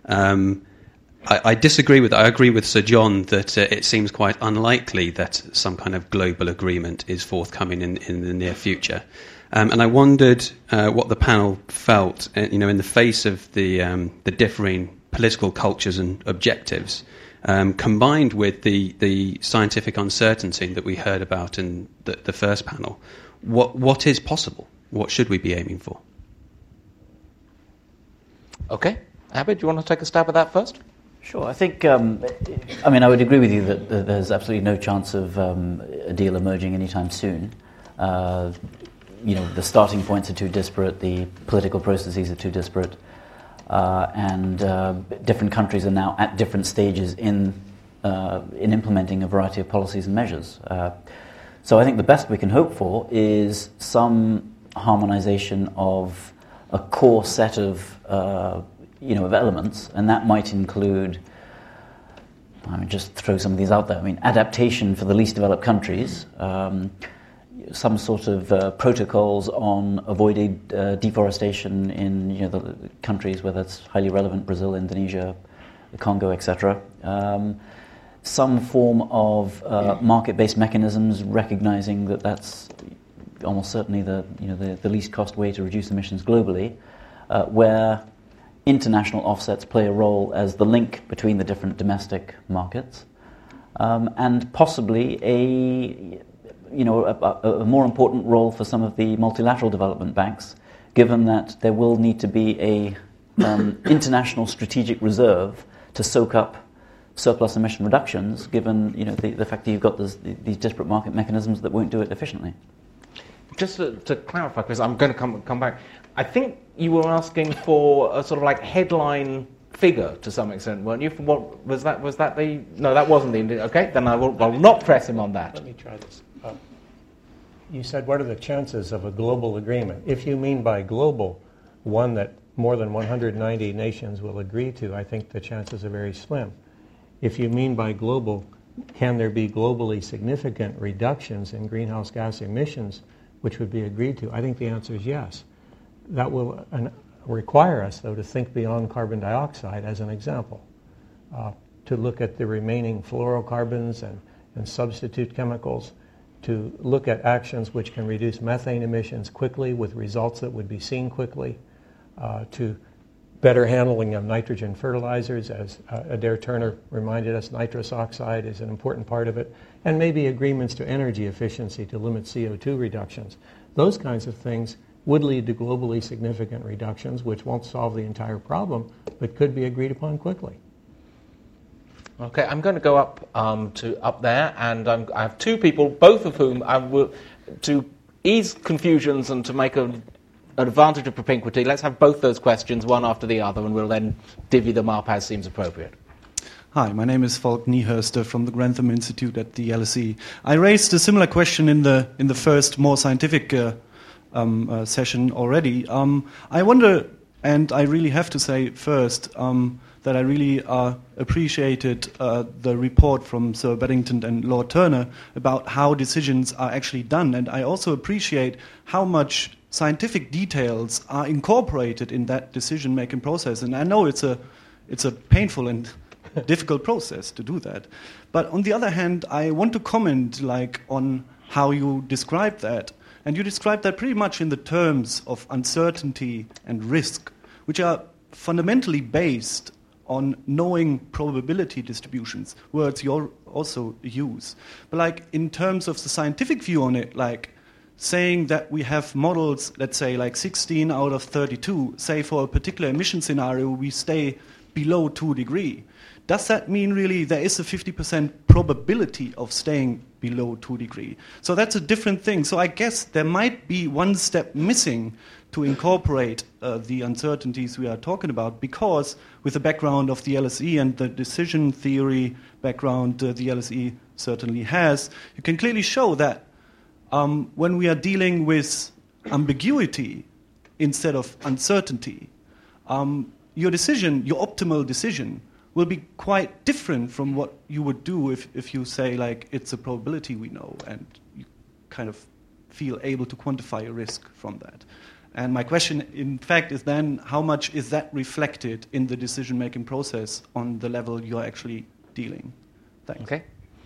S7: I disagree with that. I agree with Sir John that it seems quite unlikely that some kind of global agreement is forthcoming in the near future. And I wondered what the panel felt, in the face of the differing political cultures and objectives, combined with the scientific uncertainty that we heard about in the first panel. What is possible? What should we be aiming for?
S1: Okay. Abid, do you want to take a stab at that first?
S2: Sure. I think, I would agree with you that there's absolutely no chance of a deal emerging anytime soon. The starting points are too disparate, the political processes are too disparate. And different countries are now at different stages in implementing a variety of policies and measures. So I think the best we can hope for is some harmonization of a core set of elements, and that might include, just throw some of these out there. Adaptation for the least developed countries. Some sort of protocols on avoiding deforestation in the countries where that's highly relevant, Brazil, Indonesia, the Congo, etc. Some form of market-based mechanisms, recognizing that that's almost certainly the least cost way to reduce emissions globally, where international offsets play a role as the link between the different domestic markets, and possibly a more important role for some of the multilateral development banks, given that there will need to be a international strategic reserve to soak up surplus emission reductions, given the fact that you've got these disparate market mechanisms that won't do it efficiently.
S1: Just to clarify, Chris, I'm going to come back. I think you were asking for a sort of like headline figure to some extent, weren't you? What was that? Was that the? No, that wasn't the. Okay, then I will not press him on that.
S5: Let me try this. You said, what are the chances of a global agreement? If you mean by global, one that more than 190 nations will agree to, I think the chances are very slim. If you mean by global, can there be globally significant reductions in greenhouse gas emissions, which would be agreed to? I think the answer is yes. That will require us, though, to think beyond carbon dioxide as an example, to look at the remaining fluorocarbons and substitute chemicals, to look at actions which can reduce methane emissions quickly with results that would be seen quickly, to better handling of nitrogen fertilizers, as Adair Turner reminded us, nitrous oxide is an important part of it, and maybe agreements to energy efficiency to limit CO2 reductions. Those kinds of things would lead to globally significant reductions, which won't solve the entire problem, but could be agreed upon quickly.
S1: Okay, I'm going to go up up there, and I have two people, both of whom I will, to ease confusions and to make an advantage of propinquity. Let's have both those questions, one after the other, and we'll then divvy them up as seems appropriate.
S8: Hi, my name is Falk Niehörster from the Grantham Institute at the LSE. I raised a similar question in the first, more scientific session already. I wonder, and I really have to say first, that I really appreciated the report from Sir Beddington and Lord Turner about how decisions are actually done. And I also appreciate how much scientific details are incorporated in that decision-making process. And I know it's a painful and difficult process to do that. But on the other hand, I want to comment on how you describe that. And you describe that pretty much in the terms of uncertainty and risk, which are fundamentally based on knowing probability distributions, words you also use. But in terms of the scientific view on it, saying that we have models, let's say 16 out of 32, say for a particular emission scenario we stay below 2 degrees. Does that mean really there is a 50% probability of staying below 2 degrees? So that's a different thing. So I guess there might be one step missing to incorporate the uncertainties we are talking about, because with the background of the LSE and the decision theory background the LSE certainly has, you can clearly show that when we are dealing with ambiguity instead of uncertainty, your optimal decision, will be quite different from what you would do if you say it's a probability we know and you kind of feel able to quantify a risk from that. And my question, in fact, is then how much is that reflected in the decision-making process on the level you're actually dealing? Thanks.
S1: Okay.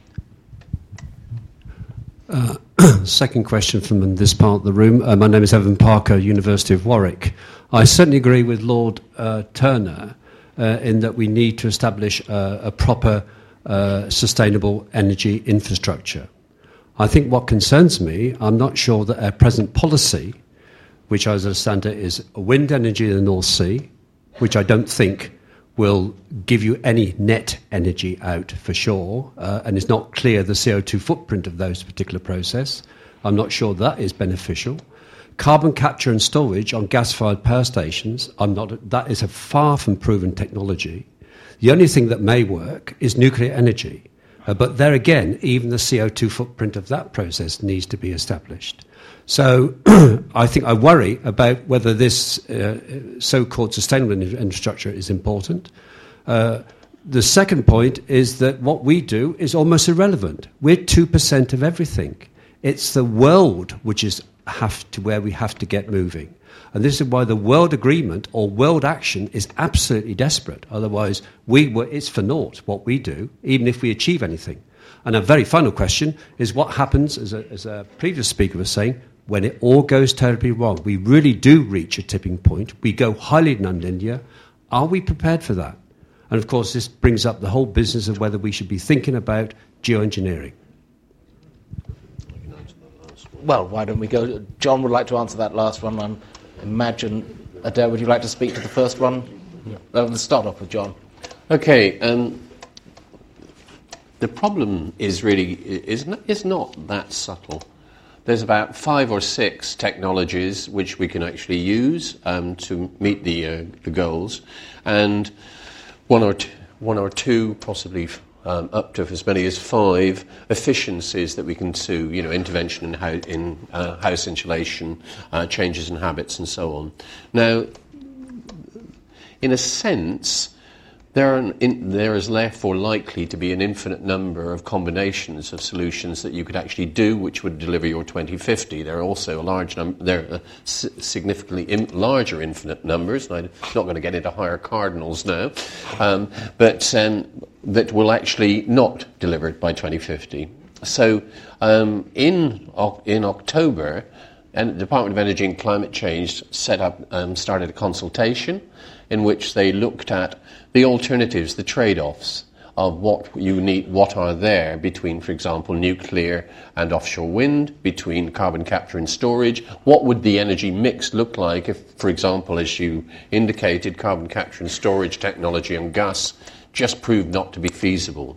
S9: Second question from this part of the room. My name is Evan Parker, University of Warwick. I certainly agree with Lord Turner in that we need to establish a proper sustainable energy infrastructure. I think what concerns me, I'm not sure that our present policy, which I understand it is wind energy in the North Sea, which I don't think will give you any net energy out for sure, and it's not clear the CO2 footprint of those particular process. I'm not sure that is beneficial. Carbon capture and storage on gas-fired power stations, that is a far from proven technology. The only thing that may work is nuclear energy. But there again, even the CO2 footprint of that process needs to be established. So I think I worry about whether this so-called sustainable infrastructure is important. The second point is that what we do is almost irrelevant. We're 2% of everything. It's the world which is where we have to get moving. And this is why the world agreement or world action is absolutely desperate. Otherwise, it's for naught what we do, even if we achieve anything. And a very final question is what happens, as a previous speaker was saying, when it all goes terribly wrong. We really do reach a tipping point. We go highly nonlinear. Are we prepared for that? And, of course, this brings up the whole business of whether we should be thinking about geoengineering.
S1: Well, why don't we go? John would like to answer that last one. I imagine, Adair, would you like to speak to the first one? Yeah. Let's start off with John.
S4: Okay. The problem is not that subtle. There's about 5 or 6 technologies which we can actually use to meet the goals, and one or two, possibly up to as many as 5 efficiencies that we can do. Intervention in house insulation, changes in habits, and so on. Now, in a sense, there is therefore likely to be an infinite number of combinations of solutions that you could actually do, which would deliver your 2050. There are also a large number. There are significantly larger infinite numbers. And I'm not going to get into higher cardinals now, but that will actually not deliver it by 2050. So in October, and the Department of Energy and Climate Change started a consultation in which they looked at the alternatives, the trade-offs of what are there between, for example, nuclear and offshore wind, between carbon capture and storage. What would the energy mix look like if, for example, as you indicated, carbon capture and storage technology on gas just proved not to be feasible?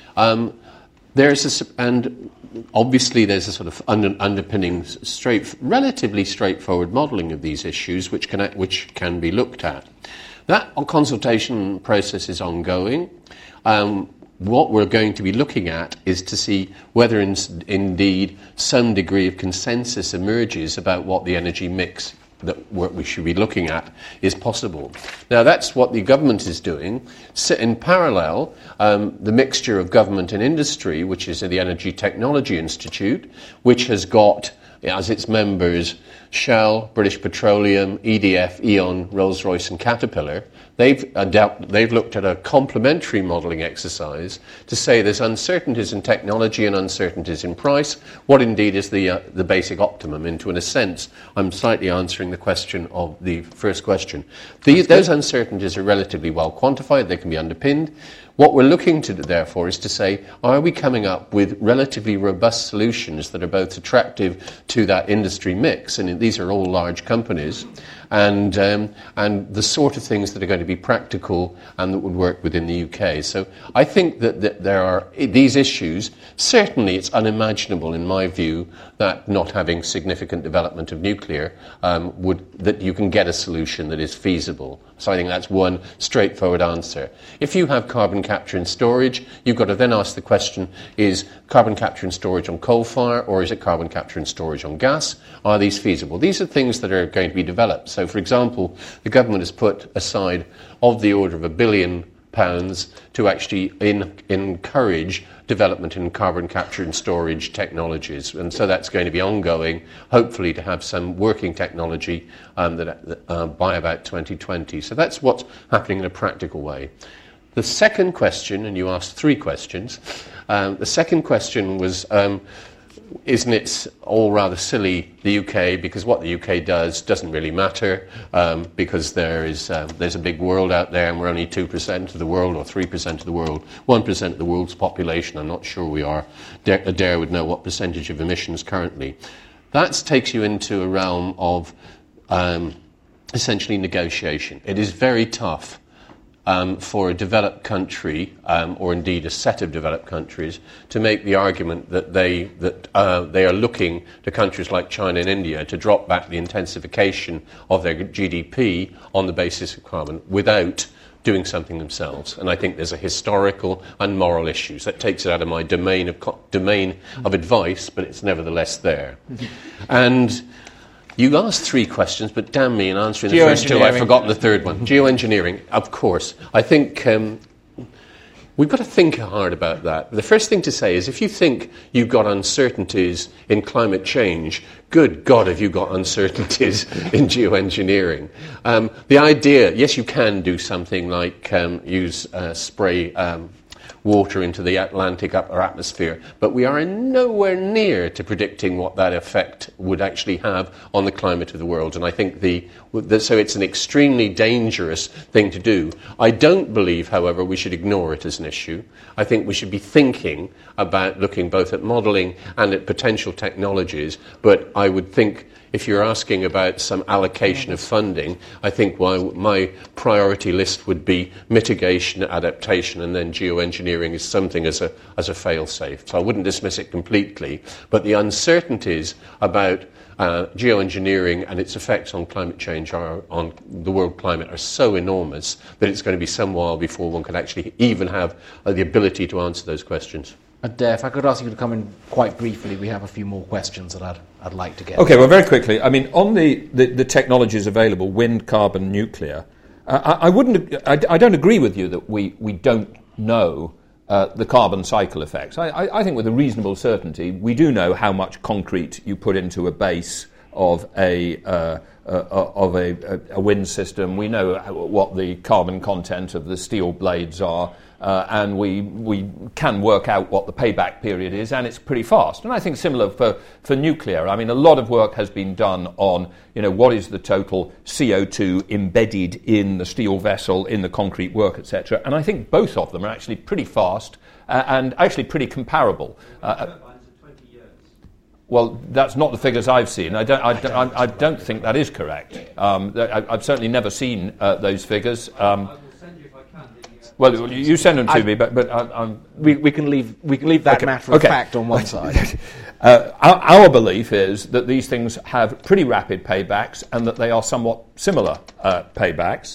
S4: And obviously there's a sort of underpinning relatively straightforward modelling of these issues which can be looked at. That consultation process is ongoing. What we're going to be looking at is to see whether indeed some degree of consensus emerges about what the energy mix that we should be looking at is possible. Now, that's what the government is doing. In parallel, the mixture of government and industry, which is the Energy Technology Institute, which has got as its members Shell, British Petroleum, EDF, E.ON, Rolls-Royce and Caterpillar, they've looked at a complementary modelling exercise to say there's uncertainties in technology and uncertainties in price. What indeed is the basic optimum? And in a sense, I'm slightly answering the question of the first question. Those uncertainties are relatively well quantified. They can be underpinned. What we're looking to do, therefore, is to say, are we coming up with relatively robust solutions that are both attractive to that industry mix, and these are all large companies, and the sort of things that are going to be practical and that would work within the UK. So I think that there are these issues. Certainly it's unimaginable, in my view, that not having significant development of nuclear that you can get a solution that is feasible. So I think that's one straightforward answer. If you have carbon capture and storage, you've got to then ask the question, is carbon capture and storage on coal fire or is it carbon capture and storage on gas? Are these feasible? These are things that are going to be developed. So, for example, the government has put aside of the order of £1 billion to actually encourage development in carbon capture and storage technologies. And so that's going to be ongoing, hopefully to have some working technology by about 2020. So that's what's happening in a practical way. The second question, and you asked three questions, the second question was, isn't it all rather silly, the UK, because what the UK does doesn't really matter, because there's a big world out there and we're only 2% of the world or 3% of the world, 1% of the world's population. I'm not sure we are. Adair would know what percentage of emissions currently. That takes you into a realm of essentially negotiation. It is very tough for a developed country, or indeed a set of developed countries, to make the argument that they are looking to countries like China and India to drop back the intensification of their GDP on the basis of carbon without doing something themselves. And I think there's a historical and moral issues. That takes it out of my domain of advice, but it's nevertheless there. And you asked three questions, but damn me, in answering the first two, I've forgotten the third one. Geoengineering, of course. I think we've got to think hard about that. The first thing to say is if you think you've got uncertainties in climate change, good God, have you got uncertainties in geoengineering. The idea, yes, you can do something like spray water into the Atlantic upper atmosphere, but we are nowhere near to predicting what that effect would actually have on the climate of the world. And I think so it's an extremely dangerous thing to do. I don't believe, however, we should ignore it as an issue. I think we should be thinking about looking both at modelling and at potential technologies, but I would think if you're asking about some allocation of funding, I think my priority list would be mitigation, adaptation, and then geoengineering is something as a fail-safe. So I wouldn't dismiss it completely, but the uncertainties about geoengineering and its effects on climate change on the world climate are so enormous that it's going to be some while before one can actually even have the ability to answer those questions.
S1: Adair, if I could ask you to come in quite briefly, we have a few more questions that I'd like to get.
S3: Okay, well, very quickly. I mean, on the technologies available, wind, carbon, nuclear, I don't agree with you that we don't know the carbon cycle effects. I think with a reasonable certainty, we do know how much concrete you put into a base of a wind system. We know what the carbon content of the steel blades are. and we can work out what the payback period is, and it's pretty fast. And I think similar for nuclear. I mean, a lot of work has been done on, what is the total CO2 embedded in the steel vessel, in the concrete work, etc. And I think both of them are actually pretty fast and actually pretty comparable. Well, that's not the figures I've seen. I don't think that is correct. I've certainly never seen those figures. I will send you if I can. Well, you send them to me, but
S1: we can leave that matter of fact on one side.
S3: Our belief is that these things have pretty rapid paybacks and that they are somewhat similar paybacks.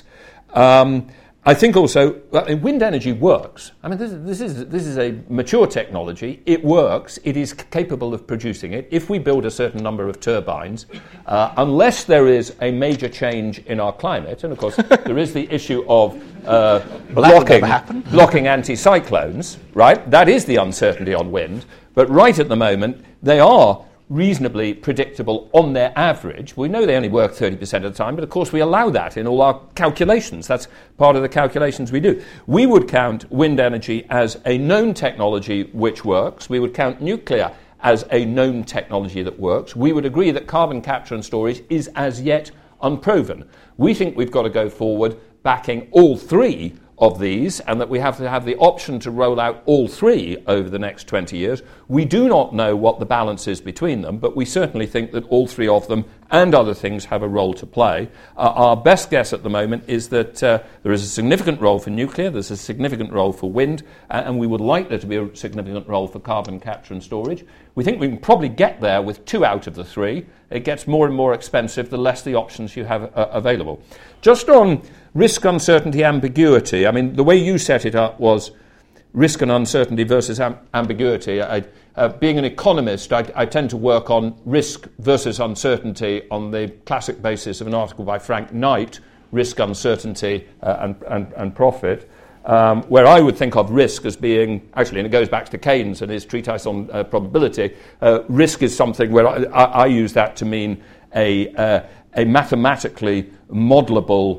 S3: I think also wind energy works. I mean, this is a mature technology. It works. It is capable of producing it. If we build a certain number of turbines, unless there is a major change in our climate, and of course there is the issue of blocking anticyclones, right? That is the uncertainty on wind. But right at the moment, they are reasonably predictable on their average. We know they only work 30% of the time, but of course we allow that in all our calculations. That's part of the calculations we do. We would count wind energy as a known technology which works. We would count nuclear as a known technology that works. We would agree that carbon capture and storage is as yet unproven. We think we've got to go forward backing all three of these, and that we have to have the option to roll out all three over the next 20 years. We do not know what the balance is between them, but we certainly think that all three of them and other things have a role to play. Our best guess at the moment is that there is a significant role for nuclear, there's a significant role for wind, and we would like there to be a significant role for carbon capture and storage. We think we can probably get there with 2 out of the 3. It gets more and more expensive the less the options you have available. Just on risk, uncertainty, ambiguity, I mean, the way you set it up was risk and uncertainty versus ambiguity. Being an economist, I tend to work on risk versus uncertainty on the classic basis of an article by Frank Knight, Risk, Uncertainty and Profit, where I would think of risk as being, actually, and it goes back to Keynes and his treatise on probability, risk is something where I use that to mean a mathematically modelable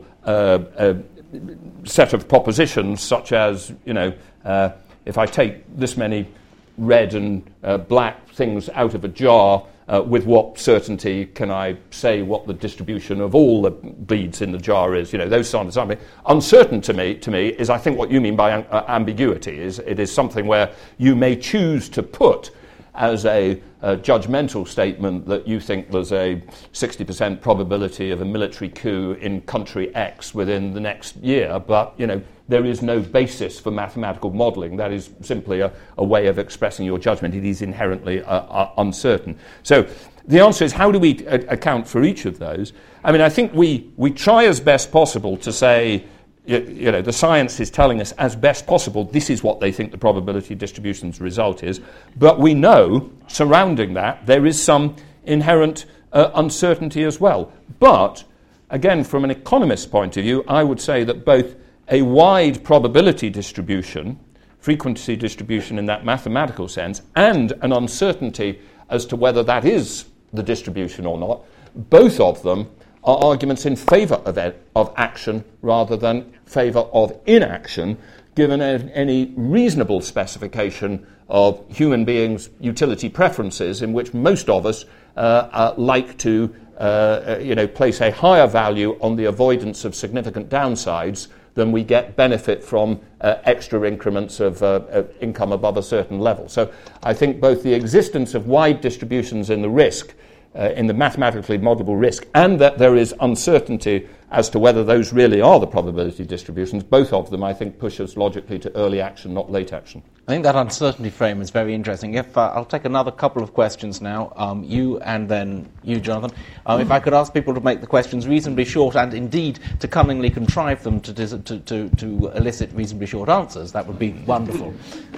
S3: set of propositions, such as, if I take this many red and black things out of a jar, with what certainty can I say what the distribution of all the beads in the jar is? Those sort of something. Uncertain to me is, I think, what you mean by ambiguity. It is something where you may choose to put as a judgmental statement that you think there's a 60% probability of a military coup in country X within the next year, but there is no basis for mathematical modelling. That is simply a way of expressing your judgment. It is inherently uncertain. So the answer is, how do we account for each of those? I mean, I think we try as best possible to say, the science is telling us as best possible this is what they think the probability distribution's result is, but we know surrounding that there is some inherent uncertainty as well. But again, from an economist's point of view, I would say that both a wide probability distribution, frequency distribution in that mathematical sense, and an uncertainty as to whether that is the distribution or not, both of them are arguments in favour of action rather than favour of inaction, given any reasonable specification of human beings' utility preferences, in which most of us like to place a higher value on the avoidance of significant downsides than we get benefit from extra increments of income above a certain level. So I think both the existence of wide distributions in the risk, in the mathematically modelable risk, and that there is uncertainty as to whether those really are the probability distributions, both of them, I think, push us logically to early action, not late action.
S1: I think that uncertainty frame is very interesting. If I'll take another couple of questions now, you and then you, Jonathan. If I could ask people to make the questions reasonably short and indeed to cunningly contrive them to elicit reasonably short answers, that would be wonderful.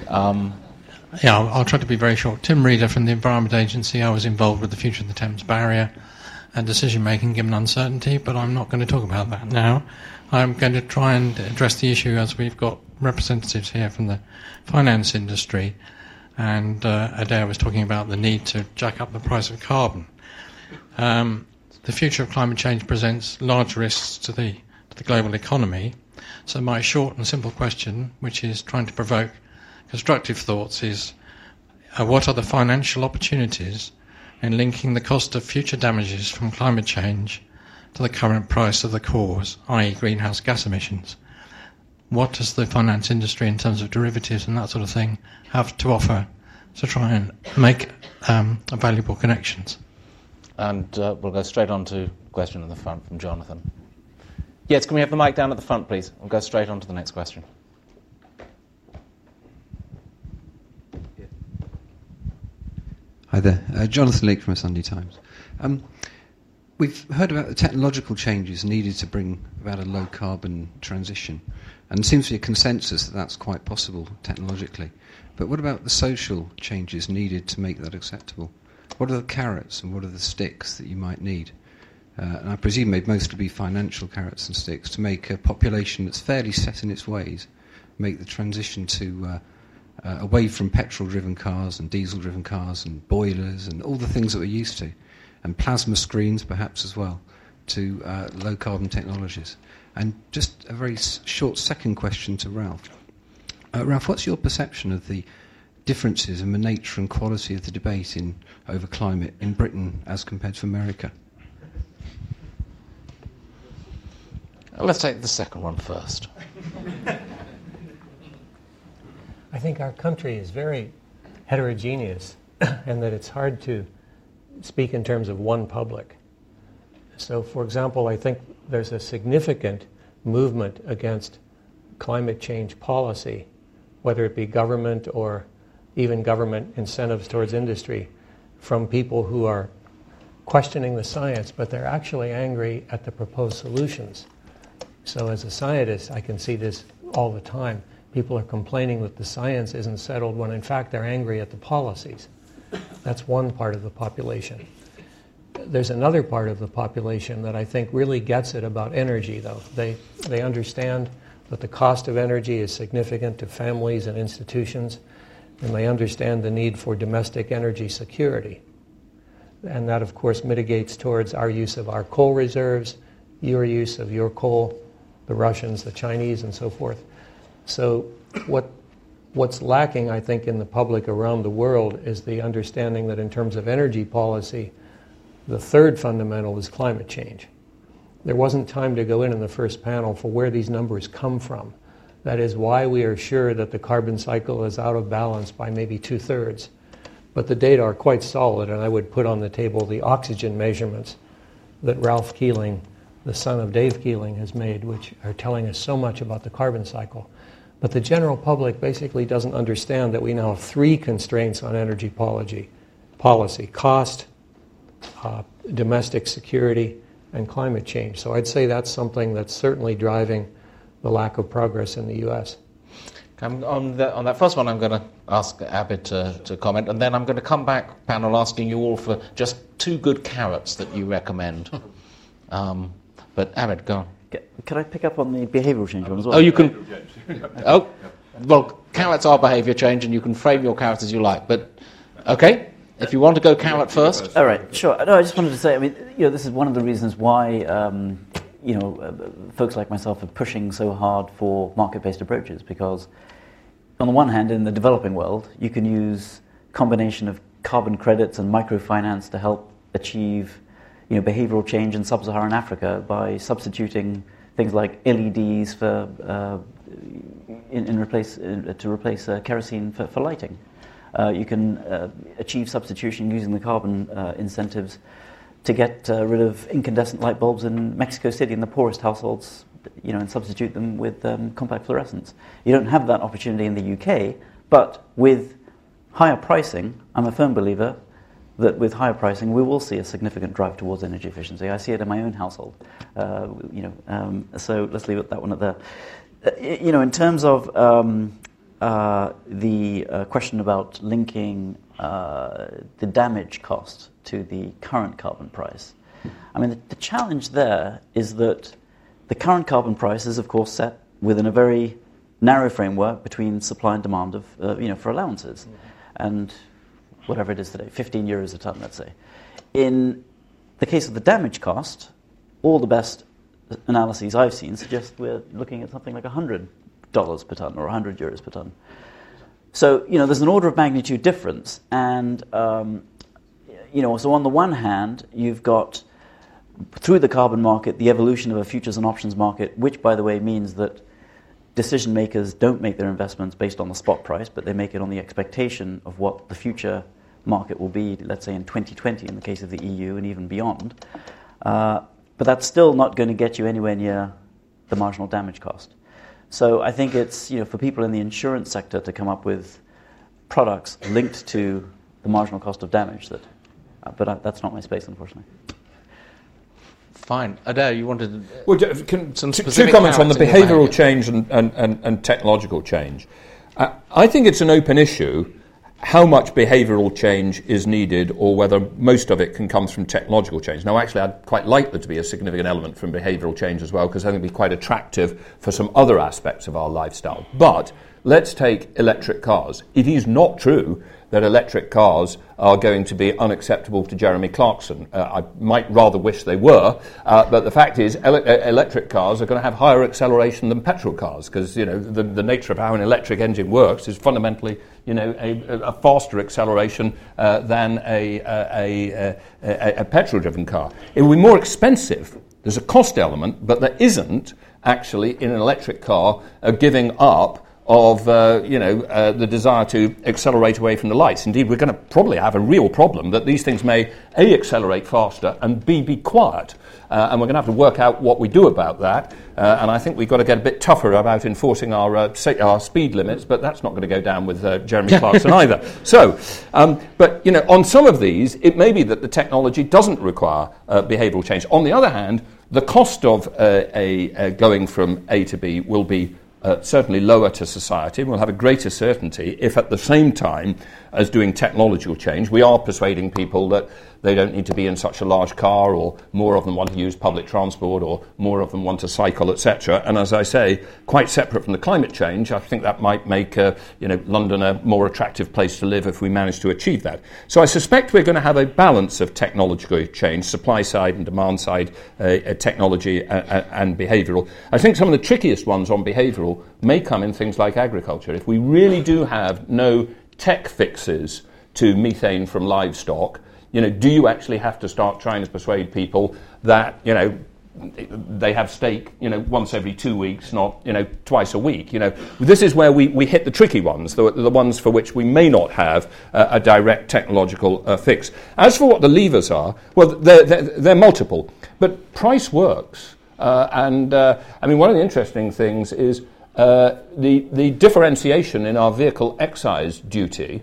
S10: Yeah, I'll try to be very short. Tim Reeder from the Environment Agency. I was involved with the Future of the Thames Barrier and decision-making given uncertainty, but I'm not going to talk about that now. I'm going to try and address the issue as we've got representatives here from the finance industry, and Adair was talking about the need to jack up the price of carbon. The future of climate change presents large risks to the global economy, So my short and simple question, which is trying to provoke constructive thoughts, is what are the financial opportunities in linking the cost of future damages from climate change to the current price of the cause, i.e. greenhouse gas emissions? What does the finance industry, in terms of derivatives and that sort of thing, have to offer to try and make valuable connections?
S1: And we'll go straight on to a question in the front from Jonathan. Yes, can we have the mic down at the front, please? We'll go straight on to the next question.
S11: Hi there. Jonathan Leake from the Sunday Times. We've heard about the technological changes needed to bring about a low-carbon transition, and there seems to be a consensus that that's quite possible technologically. But what about the social changes needed to make that acceptable? What are the carrots and what are the sticks that you might need? And I presume they'd mostly be financial carrots and sticks to make a population that's fairly set in its ways, make the transition to away from petrol-driven cars and diesel-driven cars and boilers and all the things that we're used to, and plasma screens perhaps as well, to low-carbon technologies. And just a very short second question to Ralph. Ralph, what's your perception of the differences in the nature and quality of the debate over climate in Britain as compared to America?
S1: Let's take the second one first.
S5: I think our country is very heterogeneous and that it's hard to speak in terms of one public. So, for example, I think there's a significant movement against climate change policy, whether it be government or even government incentives towards industry, from people who are questioning the science, but they're actually angry at the proposed solutions. So as a scientist, I can see this all the time. People are complaining that the science isn't settled when in fact they're angry at the policies. That's one part of the population. There's another part of the population that I think really gets it about energy, though. They understand that the cost of energy is significant to families and institutions, and they understand the need for domestic energy security. And that, of course, mitigates towards our use of our coal reserves, your use of your coal, the Russians, the Chinese, and so forth. So what's lacking, I think, in the public around the world is the understanding that in terms of energy policy, the third fundamental is climate change. There wasn't time to go in the first panel for where these numbers come from. That is why we are sure that the carbon cycle is out of balance by maybe 2/3. But the data are quite solid, and I would put on the table the oxygen measurements that Ralph Keeling, the son of Dave Keeling, has made, which are telling us so much about the carbon cycle. But the general public basically doesn't understand that we now have three constraints on energy policy: cost, domestic security, and climate change. So I'd say that's something that's certainly driving the lack of progress in the U.S.
S1: On that first one, I'm going to ask Abid to comment, and then I'm going to come back, panel, asking you all for just two good carrots that you recommend. But Abid, go on.
S2: Can I pick up on the behavioural change one as well?
S1: Oh, you can. Oh, well, carrots are behaviour change, and you can frame your carrots as you like. But okay, if you want to go carrot first.
S2: All right, sure. No, I just wanted to say, I mean, this is one of the reasons why folks like myself are pushing so hard for market-based approaches, because on the one hand, in the developing world, you can use a combination of carbon credits and microfinance to help achieve behavioural change in sub-Saharan Africa by substituting things like LEDs for to replace kerosene for lighting. You can achieve substitution using the carbon incentives to get rid of incandescent light bulbs in Mexico City in the poorest households, and substitute them with compact fluorescents. You don't have that opportunity in the UK, but with higher pricing, I'm a firm believer that with higher pricing we will see a significant drive towards energy efficiency. I see it in my own household. So let's leave that one at there. In terms of the question about linking the damage cost to the current carbon price, I mean, the challenge there is that the current carbon price is, of course, set within a very narrow framework between supply and demand of, for allowances, and whatever it is today, 15 euros a tonne, let's say. In the case of the damage cost, all the best analyses I've seen suggest we're looking at something like $100 per tonne or 100 euros per tonne. So, there's an order of magnitude difference. And, so on the one hand, you've got, through the carbon market, the evolution of a futures and options market, which, by the way, means that decision makers don't make their investments based on the spot price, but they make it on the expectation of what the future market will be, let's say in 2020 in the case of the EU and even beyond. But that's still not going to get you anywhere near the marginal damage cost. So I think it's, for people in the insurance sector to come up with products linked to the marginal cost of damage but that's not my space, unfortunately.
S1: Fine. Adair, you wanted
S3: two comments on the behavioural change and technological change. I think it's an open issue how much behavioural change is needed or whether most of it can come from technological change. Now, actually, I'd quite like there to be a significant element from behavioural change as well, because I think it'd be quite attractive for some other aspects of our lifestyle. But let's take electric cars. It is not true that electric cars are going to be unacceptable to Jeremy Clarkson. I might rather wish they were, but the fact is electric cars are going to have higher acceleration than petrol cars, because the nature of how an electric engine works is fundamentally a faster acceleration than a petrol-driven car. It will be more expensive. There's a cost element, but there isn't actually in an electric car a giving up of the desire to accelerate away from the lights. Indeed, we're going to probably have a real problem that these things may A, accelerate faster, and B, be quiet. And we're going to have to work out what we do about that. And I think we've got to get a bit tougher about enforcing our speed limits, but that's not going to go down with Jeremy Clarkson either. So, but on some of these, it may be that the technology doesn't require behavioural change. On the other hand, the cost of going from A to B will be certainly lower to society. We'll have a greater certainty if at the same time as doing technological change, we are persuading people that they don't need to be in such a large car, or more of them want to use public transport, or more of them want to cycle, etc. And as I say, quite separate from the climate change, I think that might make London a more attractive place to live if we manage to achieve that. So I suspect we're going to have a balance of technological change, supply side and demand side, technology and behavioural. I think some of the trickiest ones on behavioural may come in things like agriculture. If we really do have no tech fixes to methane from livestock, do you actually have to start trying to persuade people that, they have steak, once every 2 weeks, not, twice a week? This is where we hit the tricky ones, the ones for which we may not have a direct technological fix. As for what the levers are, well, they're multiple, but price works. One of the interesting things is the differentiation in our vehicle excise duty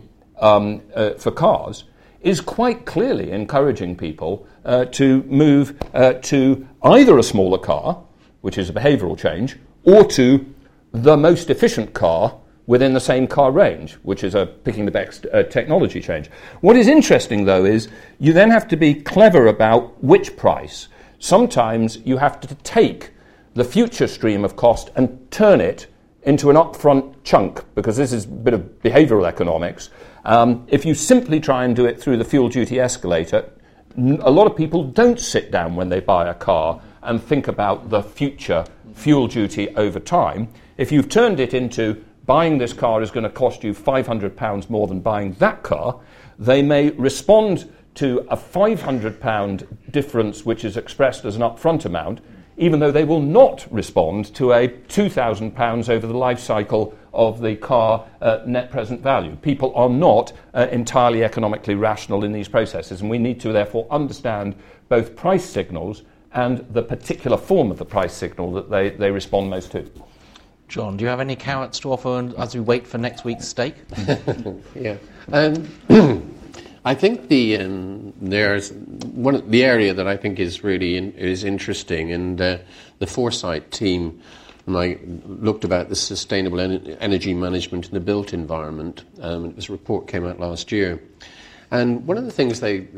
S3: for cars is quite clearly encouraging people to move to either a smaller car, which is a behavioural change, or to the most efficient car within the same car range, which is a picking the best technology change. What is interesting, though, is you then have to be clever about which price. Sometimes you have to take the future stream of cost and turn it into an upfront chunk, because this is a bit of behavioural economics. If you simply try and do it through the fuel duty escalator, a lot of people don't sit down when they buy a car and think about the future fuel duty over time. If you've turned it into buying this car is going to cost you £500 more than buying that car, they may respond to a £500 difference which is expressed as an upfront amount, even though they will not respond to a £2,000 over the life cycle of the car net present value. People are not entirely economically rational in these processes, and we need to therefore understand both price signals and the particular form of the price signal that they respond most to.
S1: John, do you have any carrots to offer as we wait for next week's steak?
S4: Yeah. I think there's the area that I think is really is interesting, and the Foresight team, and I looked about the sustainable energy management in the built environment. This report came out last year, and one of the things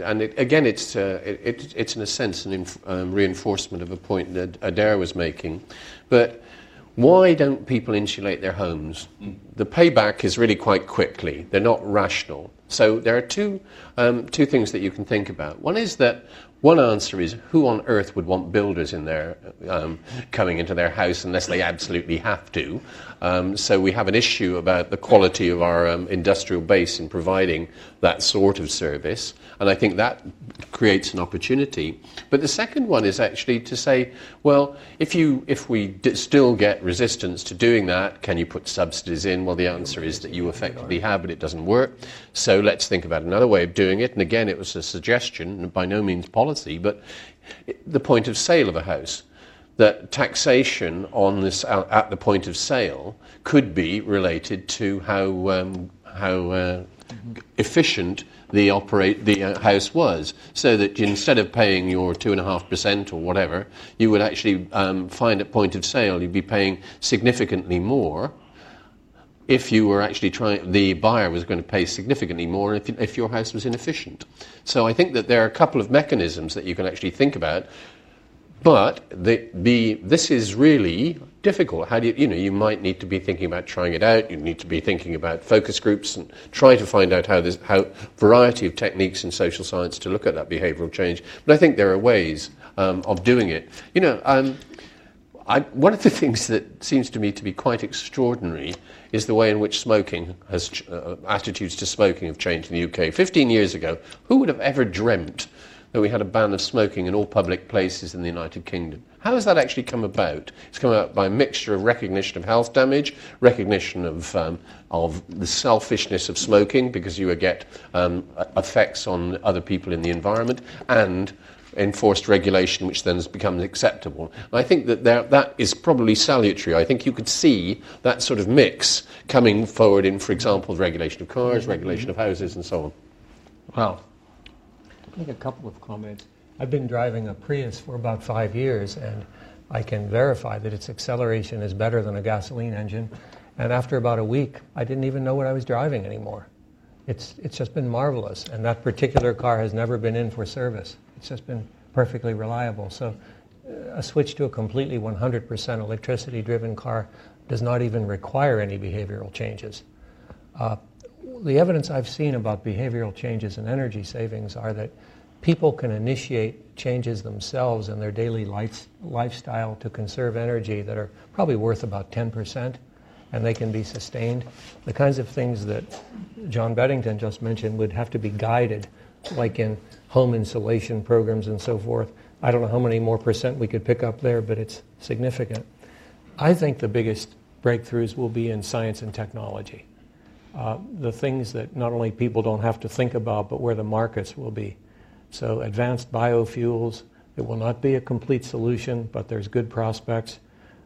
S4: it's in a sense an reinforcement of a point that Adair was making, but why don't people insulate their homes? The payback is really quite quickly. They're not rational. So there are two things that you can think about. One is that One answer is, who on earth would want builders in there coming into their house unless they absolutely have to? So we have an issue about the quality of our industrial base in providing that sort of service, and I think that creates an opportunity. But the second one is actually to say, well, if we still get resistance to doing that, can you put subsidies in? Well, the answer is that you effectively have, but it doesn't work. So let's think about another way of doing it. And again, it was a suggestion, by no means policy, but the point of sale of a house. That taxation on this at the point of sale could be related to how efficient the house was, so that instead of paying your 2.5% or whatever, you would actually find at point of sale you'd be paying significantly more. If you were actually the buyer was going to pay significantly more if your house was inefficient. So I think that there are a couple of mechanisms that you can actually think about. But this is really difficult. How do you might need to be thinking about trying it out. You need to be thinking about focus groups and try to find out how variety of techniques in social science to look at that behavioural change. But I think there are ways of doing it. One of the things that seems to me to be quite extraordinary is the way in which smoking has attitudes to smoking have changed in the UK. 15 years ago, who would have ever dreamt that we had a ban of smoking in all public places in the United Kingdom? How has that actually come about? It's come about by a mixture of recognition of health damage, recognition of the selfishness of smoking, because you would get effects on other people in the environment, and enforced regulation, which then has become acceptable. And I think that is probably salutary. I think you could see that sort of mix coming forward in, for example, regulation of cars, regulation of houses, and so on.
S5: Wow. I think a couple of comments. I've been driving a Prius for about 5 years, and I can verify that its acceleration is better than a gasoline engine. And after about a week, I didn't even know what I was driving anymore. It's just been marvelous. And that particular car has never been in for service. It's just been perfectly reliable. So a switch to a completely 100% electricity-driven car does not even require any behavioral changes. The evidence I've seen about behavioral changes and energy savings are that people can initiate changes themselves in their daily lifestyle to conserve energy that are probably worth about 10%, and they can be sustained. The kinds of things that John Beddington just mentioned would have to be guided, like in home insulation programs and so forth. I don't know how many more percent we could pick up there, but it's significant. I think the biggest breakthroughs will be in science and technology. The things that not only people don't have to think about, but where the markets will be. So advanced biofuels, it will not be a complete solution, but there's good prospects.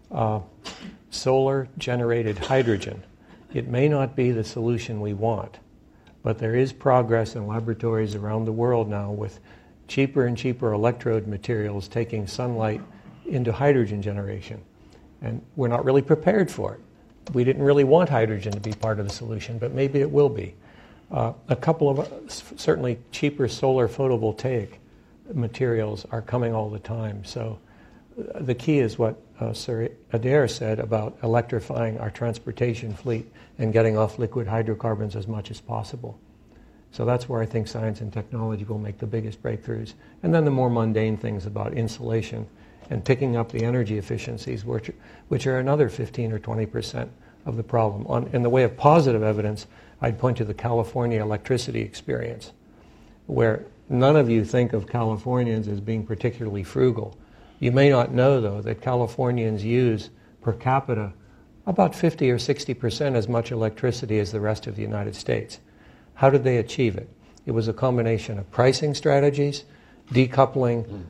S5: Solar-generated hydrogen. It may not be the solution we want, but there is progress in laboratories around the world now with cheaper and cheaper electrode materials taking sunlight into hydrogen generation. And we're not really prepared for it. We didn't really want hydrogen to be part of the solution, but maybe it will be. A couple of certainly cheaper solar photovoltaic materials are coming all the time. So the key is what Sir Adair said about electrifying our transportation fleet and getting off liquid hydrocarbons as much as possible. So that's where I think science and technology will make the biggest breakthroughs. And then the more mundane things about insulation and picking up the energy efficiencies, which are another 15 or 20% of the problem. In the way of positive evidence, I'd point to the California electricity experience, where none of you think of Californians as being particularly frugal. You may not know, though, that Californians use per capita about 50 or 60% as much electricity as the rest of the United States. How did they achieve it? It was a combination of pricing strategies, decoupling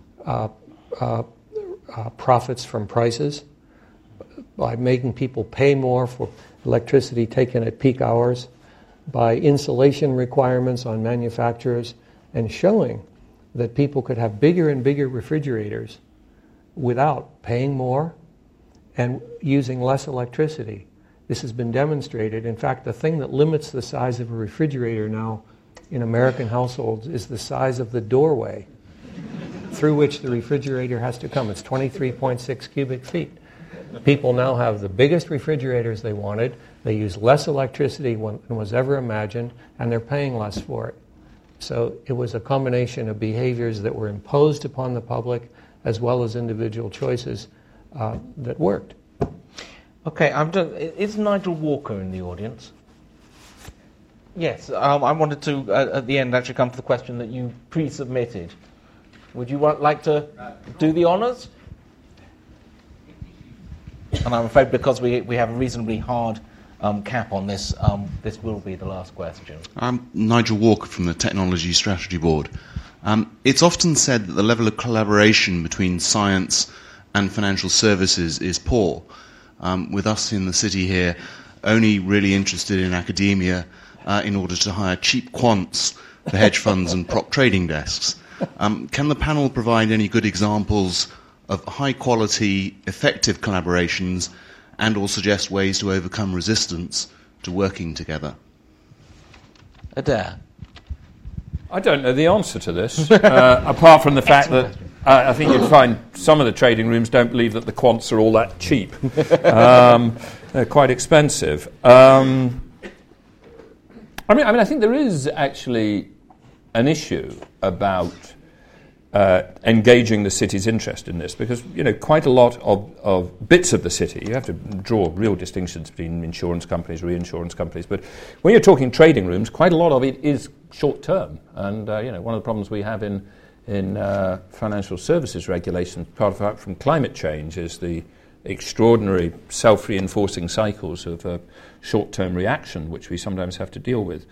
S5: profits from prices, by making people pay more for electricity taken at peak hours, by insulation requirements on manufacturers, and showing that people could have bigger and bigger refrigerators without paying more and using less electricity. This has been demonstrated. In fact, the thing that limits the size of a refrigerator now in American households is the size of the doorway through which the refrigerator has to come. It's 23.6 cubic feet. People now have the biggest refrigerators they wanted. They use less electricity than was ever imagined, and they're paying less for it. So it was a combination of behaviors that were imposed upon the public as well as individual choices that worked.
S1: Okay, is Nigel Walker in the audience? Yes, I wanted to, at the end, actually come to the question that you pre-submitted. Would you like to do the honours? And I'm afraid because we have a reasonably hard cap on this, this will be the last question.
S12: I'm Nigel Walker from the Technology Strategy Board. It's often said that the level of collaboration between science and financial services is poor. With us in the city here, only really interested in academia in order to hire cheap quants for hedge funds and prop trading desks. Can the panel provide any good examples of high-quality, effective collaborations and or suggest ways to overcome resistance to working together?
S1: Adair?
S3: I don't know the answer to this, apart from the fact that I think you'd find some of the trading rooms don't believe that the quants are all that cheap. They're quite expensive. I think there is actually an issue about engaging the city's interest in this, because quite a lot of bits of the city, you have to draw real distinctions between insurance companies, reinsurance companies, but when you're talking trading rooms, quite a lot of it is short term, and one of the problems we have in financial services regulation, part of from climate change, is the extraordinary self-reinforcing cycles of short-term reaction, which we sometimes have to deal with.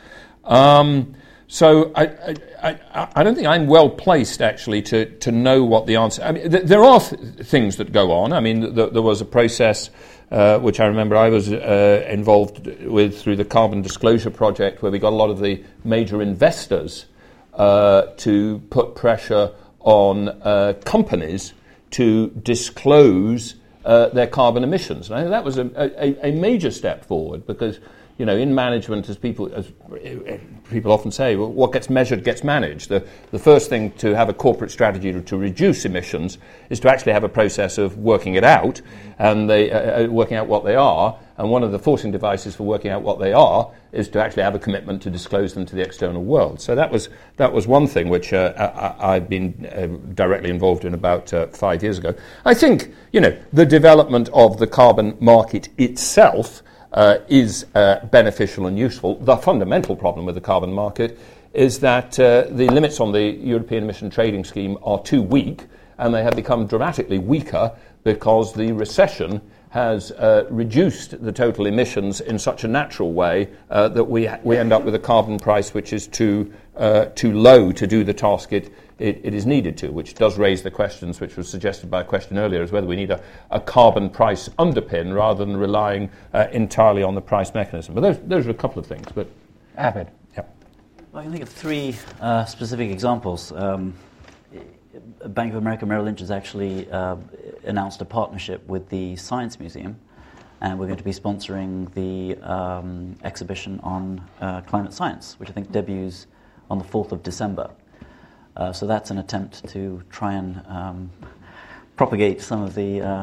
S3: So I don't think I'm well placed actually to know what the answer. I mean, there are things that go on. I mean, there was a process which I remember I was involved with through the Carbon Disclosure Project, where we got a lot of the major investors to put pressure on companies to disclose their carbon emissions. And I think that was a major step forward, because in management, as people often say, well, what gets measured gets managed. The first thing to have a corporate strategy to reduce emissions is to actually have a process of working it out, and working out what they are. And one of the forcing devices for working out what they are is to actually have a commitment to disclose them to the external world. So that was one thing which I've been directly involved in about 5 years ago. I think the development of the carbon market itself is beneficial and useful. The fundamental problem with the carbon market is that the limits on the European Emission Trading Scheme are too weak, and they have become dramatically weaker because the recession has reduced the total emissions in such a natural way that we end up with a carbon price which is too low to do the task it is needed to, which does raise the questions which was suggested by a question earlier, as whether we need a carbon price underpin rather than relying entirely on the price mechanism. But those are a couple of things. But
S1: Abid?
S2: Well, I can think of three specific examples. Bank of America Merrill Lynch has actually announced a partnership with the Science Museum, and we're going to be sponsoring the exhibition on climate science, which I think debuts on the 4th of December. So that's an attempt to try and propagate some of the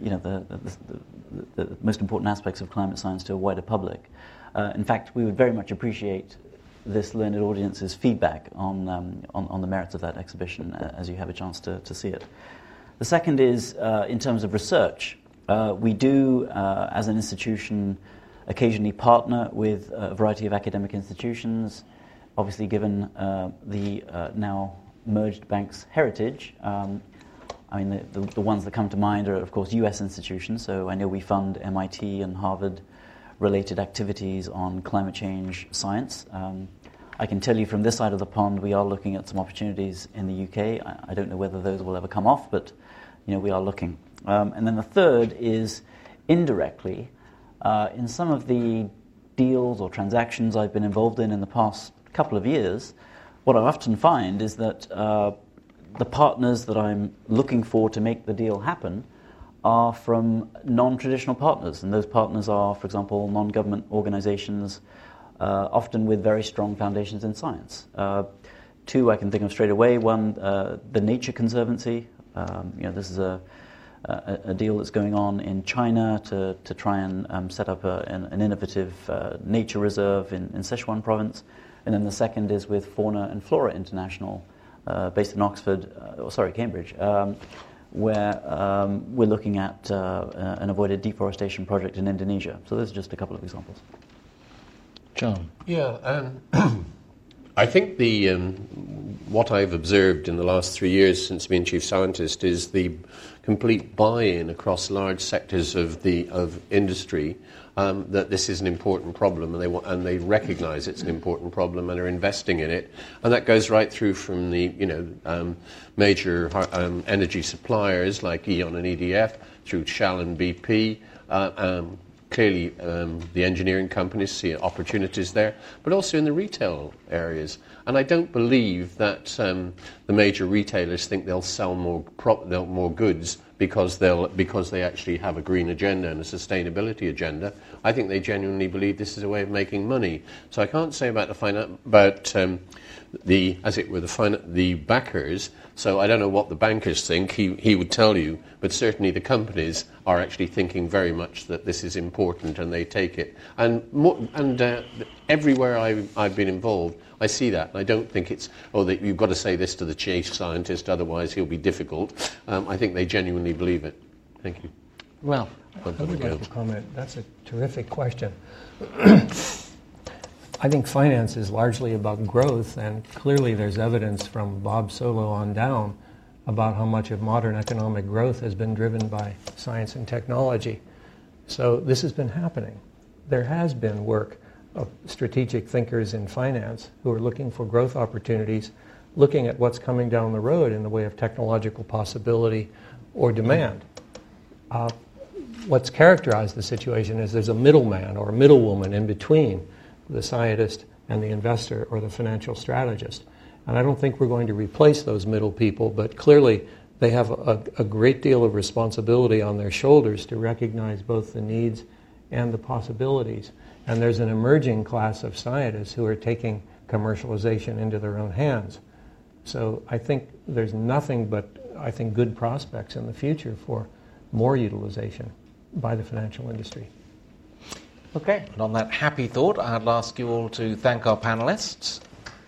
S2: most important aspects of climate science to a wider public. In fact, we would very much appreciate this learned audience's feedback on the merits of that exhibition as you have a chance to see it. The second is in terms of research. We do, as an institution, occasionally partner with a variety of academic institutions. Obviously, given the now merged bank's heritage, the ones that come to mind are, of course, U.S. institutions. So I know we fund MIT and Harvard-related activities on climate change science. I can tell you from this side of the pond, we are looking at some opportunities in the UK. I don't know whether those will ever come off, but we are looking. And then the third is indirectly, in some of the deals or transactions I've been involved in the past couple of years, what I often find is that the partners that I'm looking for to make the deal happen are from non-traditional partners. And those partners are, for example, non-government organizations, often with very strong foundations in science. Two I can think of straight away. One, the Nature Conservancy. This is a deal that's going on in China to try and set up an innovative nature reserve in Sichuan province. And then the second is with Fauna and Flora International, based in Cambridge, where we're looking at an avoided deforestation project in Indonesia. So those are just a couple of examples.
S1: John?
S4: Yeah, I think what I've observed in the last 3 years since being chief scientist is the complete buy-in across large sectors of industry that this is an important problem, and they recognise it's an important problem and are investing in it, and that goes right through from the major energy suppliers like E.ON and EDF through Shell and BP. Clearly, the engineering companies see opportunities there, but also in the retail areas. And I don't believe that the major retailers think they'll sell more goods because they actually have a green agenda and a sustainability agenda. I think they genuinely believe this is a way of making money. So I can't say about the backers. So I don't know what the bankers think. He would tell you, but certainly the companies are actually thinking very much that this is important, and they take it. And everywhere I've been involved, I see that. And I don't think it's that you've got to say this to the chief scientist, otherwise he'll be difficult. I think they genuinely believe it. Thank you.
S1: Well,
S5: I would like to comment. That's a terrific question. I think finance is largely about growth, and clearly there's evidence from Bob Solow on down about how much of modern economic growth has been driven by science and technology. So this has been happening. There has been work of strategic thinkers in finance who are looking for growth opportunities, looking at what's coming down the road in the way of technological possibility or demand. What's characterized the situation is there's a middleman or a middlewoman in between the scientist and the investor or the financial strategist. And I don't think we're going to replace those middle people, but clearly they have a great deal of responsibility on their shoulders to recognize both the needs and the possibilities. And there's an emerging class of scientists who are taking commercialization into their own hands. So I think there's nothing but, I think, good prospects in the future for more utilization by the financial industry.
S1: Okay, and on that happy thought, I'd ask you all to thank our panelists.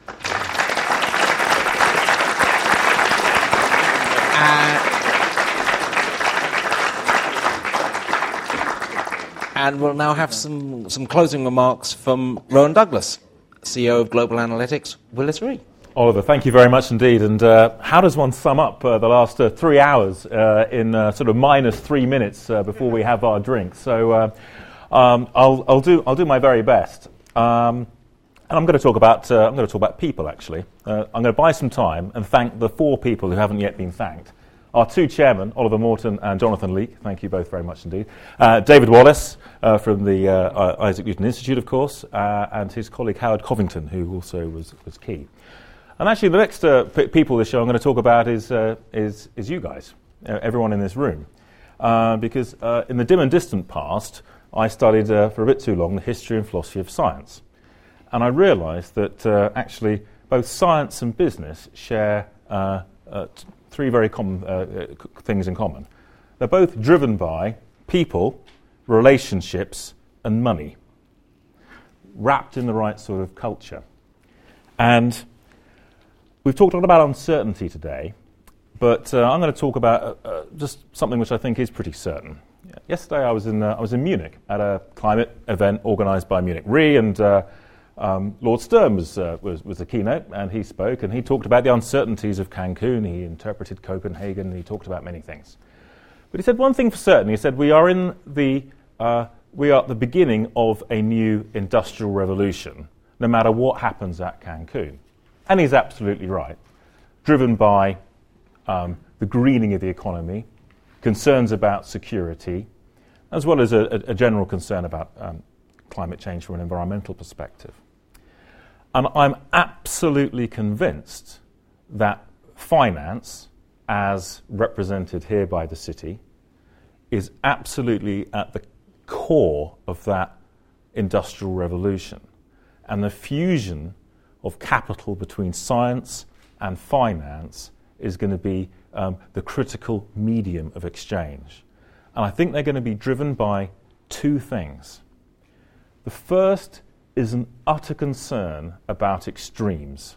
S1: And we'll now have some closing remarks from Rowan Douglas, CEO of Global Analytics, Willis Re.
S13: Oliver, thank you very much indeed. And how does one sum up the last 3 hours in sort of minus 3 minutes before we have our drink? So I'll do my very best. And I'm going to talk about people. Actually, I'm going to buy some time and thank the 4 people who haven't yet been thanked. Our 2 chairmen, Oliver Morton and Jonathan Leake. Thank you both very much indeed. David Wallace from the Isaac Newton Institute, of course, and his colleague Howard Covington, who also was key. And actually, the next people this show I'm going to talk about is you guys, everyone in this room, because in the dim and distant past, I studied for a bit too long the history and philosophy of science, and I realised that actually both science and business share 3 very common things in common. They're both driven by people, relationships, and money, wrapped in the right sort of culture. And we've talked a lot about uncertainty today, but I'm going to talk about just something which I think is pretty certain. Yesterday I was in Munich at a climate event organised by Munich Re, and Lord Stern was the keynote, and he spoke, and he talked about the uncertainties of Cancun. He interpreted Copenhagen, and he talked about many things. But he said one thing for certain. He said we are at the beginning of a new industrial revolution, no matter what happens at Cancun. And he's absolutely right, driven by the greening of the economy, concerns about security, as well as a general concern about climate change from an environmental perspective. And I'm absolutely convinced that finance, as represented here by the city, is absolutely at the core of that industrial revolution. And the fusion of capital between science and finance is going to be the critical medium of exchange. And I think they're going to be driven by 2 things. The first is an utter concern about extremes.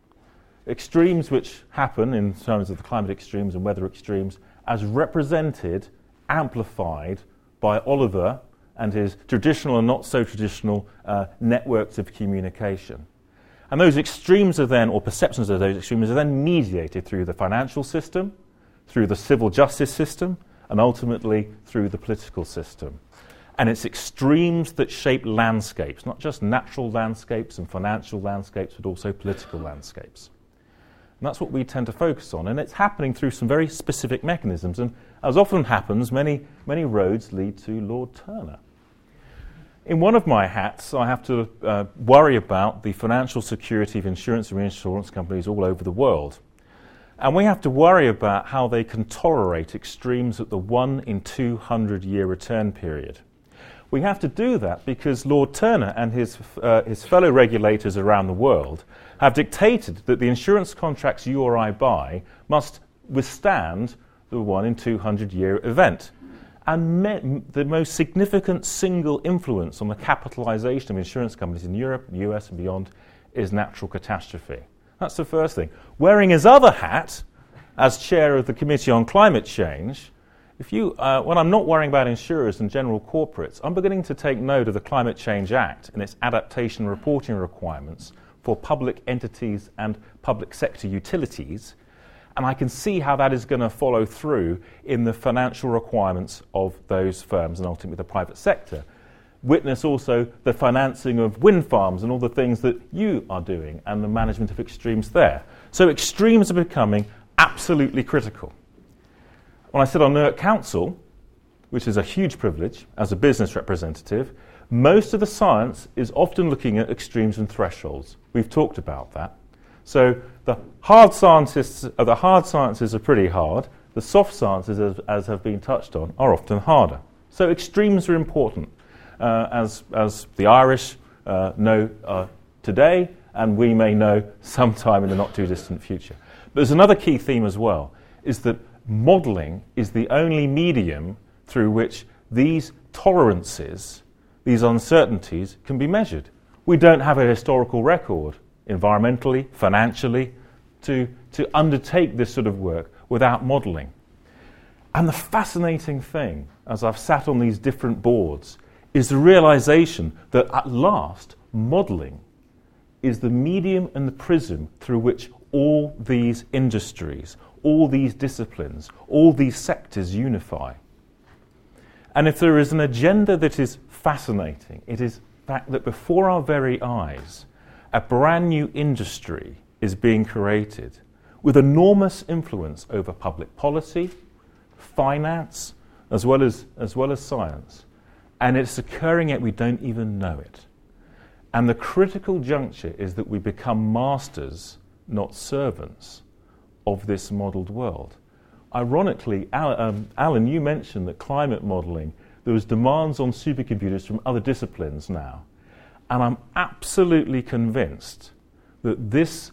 S13: Extremes which happen in terms of the climate extremes and weather extremes as represented, amplified by Oliver and his traditional and not so traditional networks of communication. And those extremes are then, or perceptions of those extremes, are then mediated through the financial system, through the civil justice system, and ultimately through the political system. And it's extremes that shape landscapes, not just natural landscapes and financial landscapes, but also political landscapes. And that's what we tend to focus on. And it's happening through some very specific mechanisms. And as often happens, many roads lead to Lord Turner. In one of my hats, I have to worry about the financial security of insurance and reinsurance companies all over the world. And we have to worry about how they can tolerate extremes at the 1 in 200 year return period. We have to do that because Lord Turner and his fellow regulators around the world have dictated that the insurance contracts you or I buy must withstand the 1 in 200 year event. And the most significant single influence on the capitalization of insurance companies in Europe, the US and beyond is natural catastrophe. That's the first thing. Wearing his other hat as chair of the Committee on Climate Change, when I'm not worrying about insurers and general corporates, I'm beginning to take note of the Climate Change Act and its adaptation reporting requirements for public entities and public sector utilities, and I can see how that is going to follow through in the financial requirements of those firms and ultimately the private sector. Witness also the financing of wind farms and all the things that you are doing and the management of extremes there. So extremes are becoming absolutely critical. When I sit on NERC Council, which is a huge privilege as a business representative, most of the science is often looking at extremes and thresholds. We've talked about that. So the hard sciences are pretty hard. The soft sciences, as have been touched on, are often harder. So extremes are important, as the Irish know today, and we may know sometime in the not too distant future. But there's another key theme as well, is that modelling is the only medium through which these tolerances, these uncertainties, can be measured. We don't have a historical record, environmentally, financially, to undertake this sort of work without modelling. And the fascinating thing, as I've sat on these different boards, is the realisation that at last, modelling is the medium and the prism through which all these industries, all these disciplines, all these sectors unify. And if there is an agenda that is fascinating, it is the fact that before our very eyes, a brand new industry is being created with enormous influence over public policy, finance, as well as science. And it's occurring yet we don't even know it. And the critical juncture is that we become masters, not servants, of this modelled world. Ironically, Alan, you mentioned that climate modelling, there was demands on supercomputers from other disciplines now. And I'm absolutely convinced that this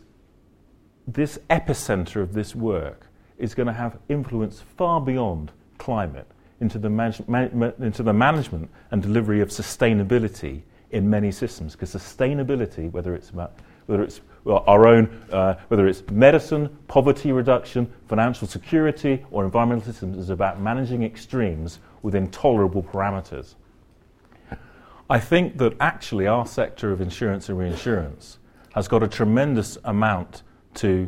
S13: epicenter of this work is going to have influence far beyond climate into the management and delivery of sustainability in many systems. Because sustainability, whether it's medicine, poverty reduction, financial security, or environmental systems, is about managing extremes within tolerable parameters. I think that actually our sector of insurance and reinsurance has got a tremendous amount to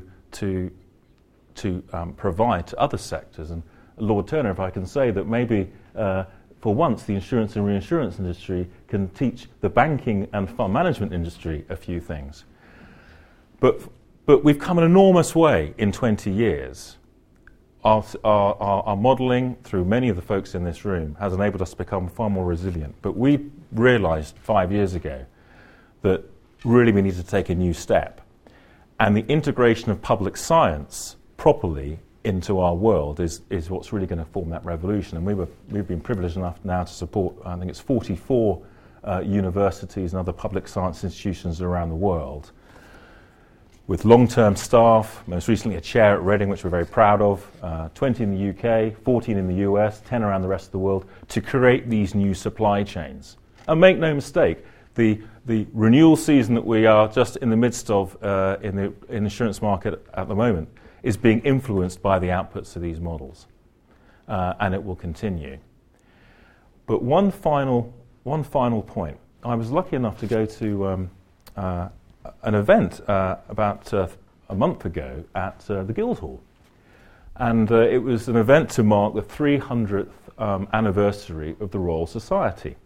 S13: provide to other sectors. And Lord Turner, if I can say that maybe for once the insurance and reinsurance industry can teach the banking and fund management industry a few things. But we've come an enormous way in 20 years. Our modelling, through many of the folks in this room, has enabled us to become far more resilient. But we realised 5 years ago that really we need to take a new step. And the integration of public science properly into our world is what's really going to form that revolution. And we've been privileged enough now to support, I think it's 44 universities and other public science institutions around the world, with long-term staff, most recently a chair at Reading, which we're very proud of, 20 in the UK, 14 in the US, 10 around the rest of the world, to create these new supply chains. And make no mistake, the renewal season that we are just in the midst of in the insurance market at the moment is being influenced by the outputs of these models, and it will continue. But one final point. I was lucky enough to go to an event about a month ago at the Guildhall. And it was an event to mark the 300th anniversary of the Royal Society,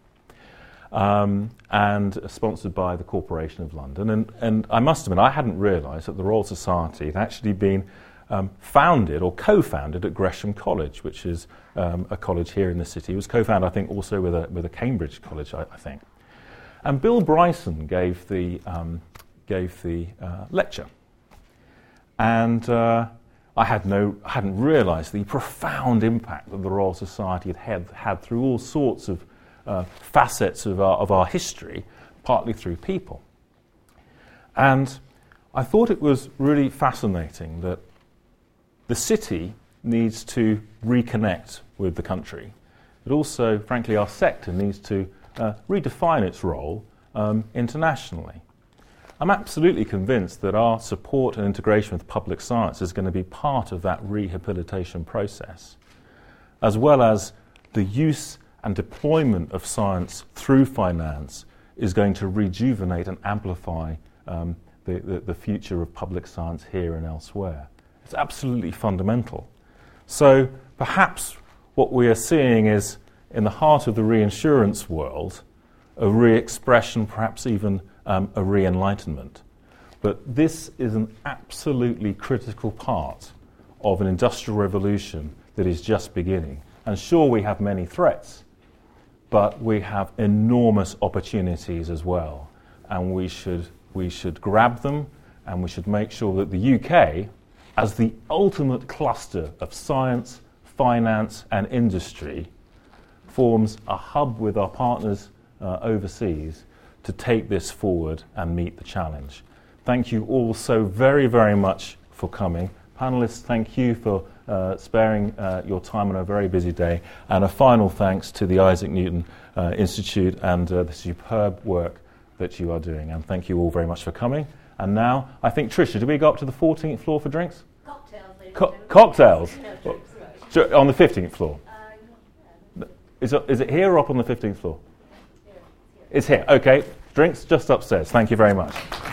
S13: and sponsored by the Corporation of London. And I must admit, I hadn't realised that the Royal Society had actually been founded or co-founded at Gresham College, which is a college here in the city. It was co-founded, I think, also with a Cambridge college, I think. And Bill Bryson gave the lecture, and I hadn't realised the profound impact that the Royal Society had through all sorts of facets of our history, partly through people. And I thought it was really fascinating that the city needs to reconnect with the country, but also, frankly, our sector needs to redefine its role internationally. I'm absolutely convinced that our support and integration with public science is going to be part of that rehabilitation process, as well as the use and deployment of science through finance is going to rejuvenate and amplify the future of public science here and elsewhere. It's absolutely fundamental. So perhaps what we are seeing is, in the heart of the reinsurance world, a re-expression, perhaps even a re-enlightenment. But this is an absolutely critical part of an industrial revolution that is just beginning. And sure, we have many threats, but we have enormous opportunities as well. And we should grab them, and we should make sure that the UK, as the ultimate cluster of science, finance, and industry, forms a hub with our partners overseas to take this forward and meet the challenge. Thank you all so very, very much for coming. Panellists, thank you for sparing your time on a very busy day. And a final thanks to the Isaac Newton Institute and the superb work that you are doing. And thank you all very much for coming. And now, I think, Tricia, do we go up to the 14th floor for drinks?
S14: Cocktails.
S13: Cocktails?
S14: No drinks, right.
S13: On the 15th floor? Is it here or up on the 15th floor? It's here. Okay. Drinks just upstairs. Thank you very much.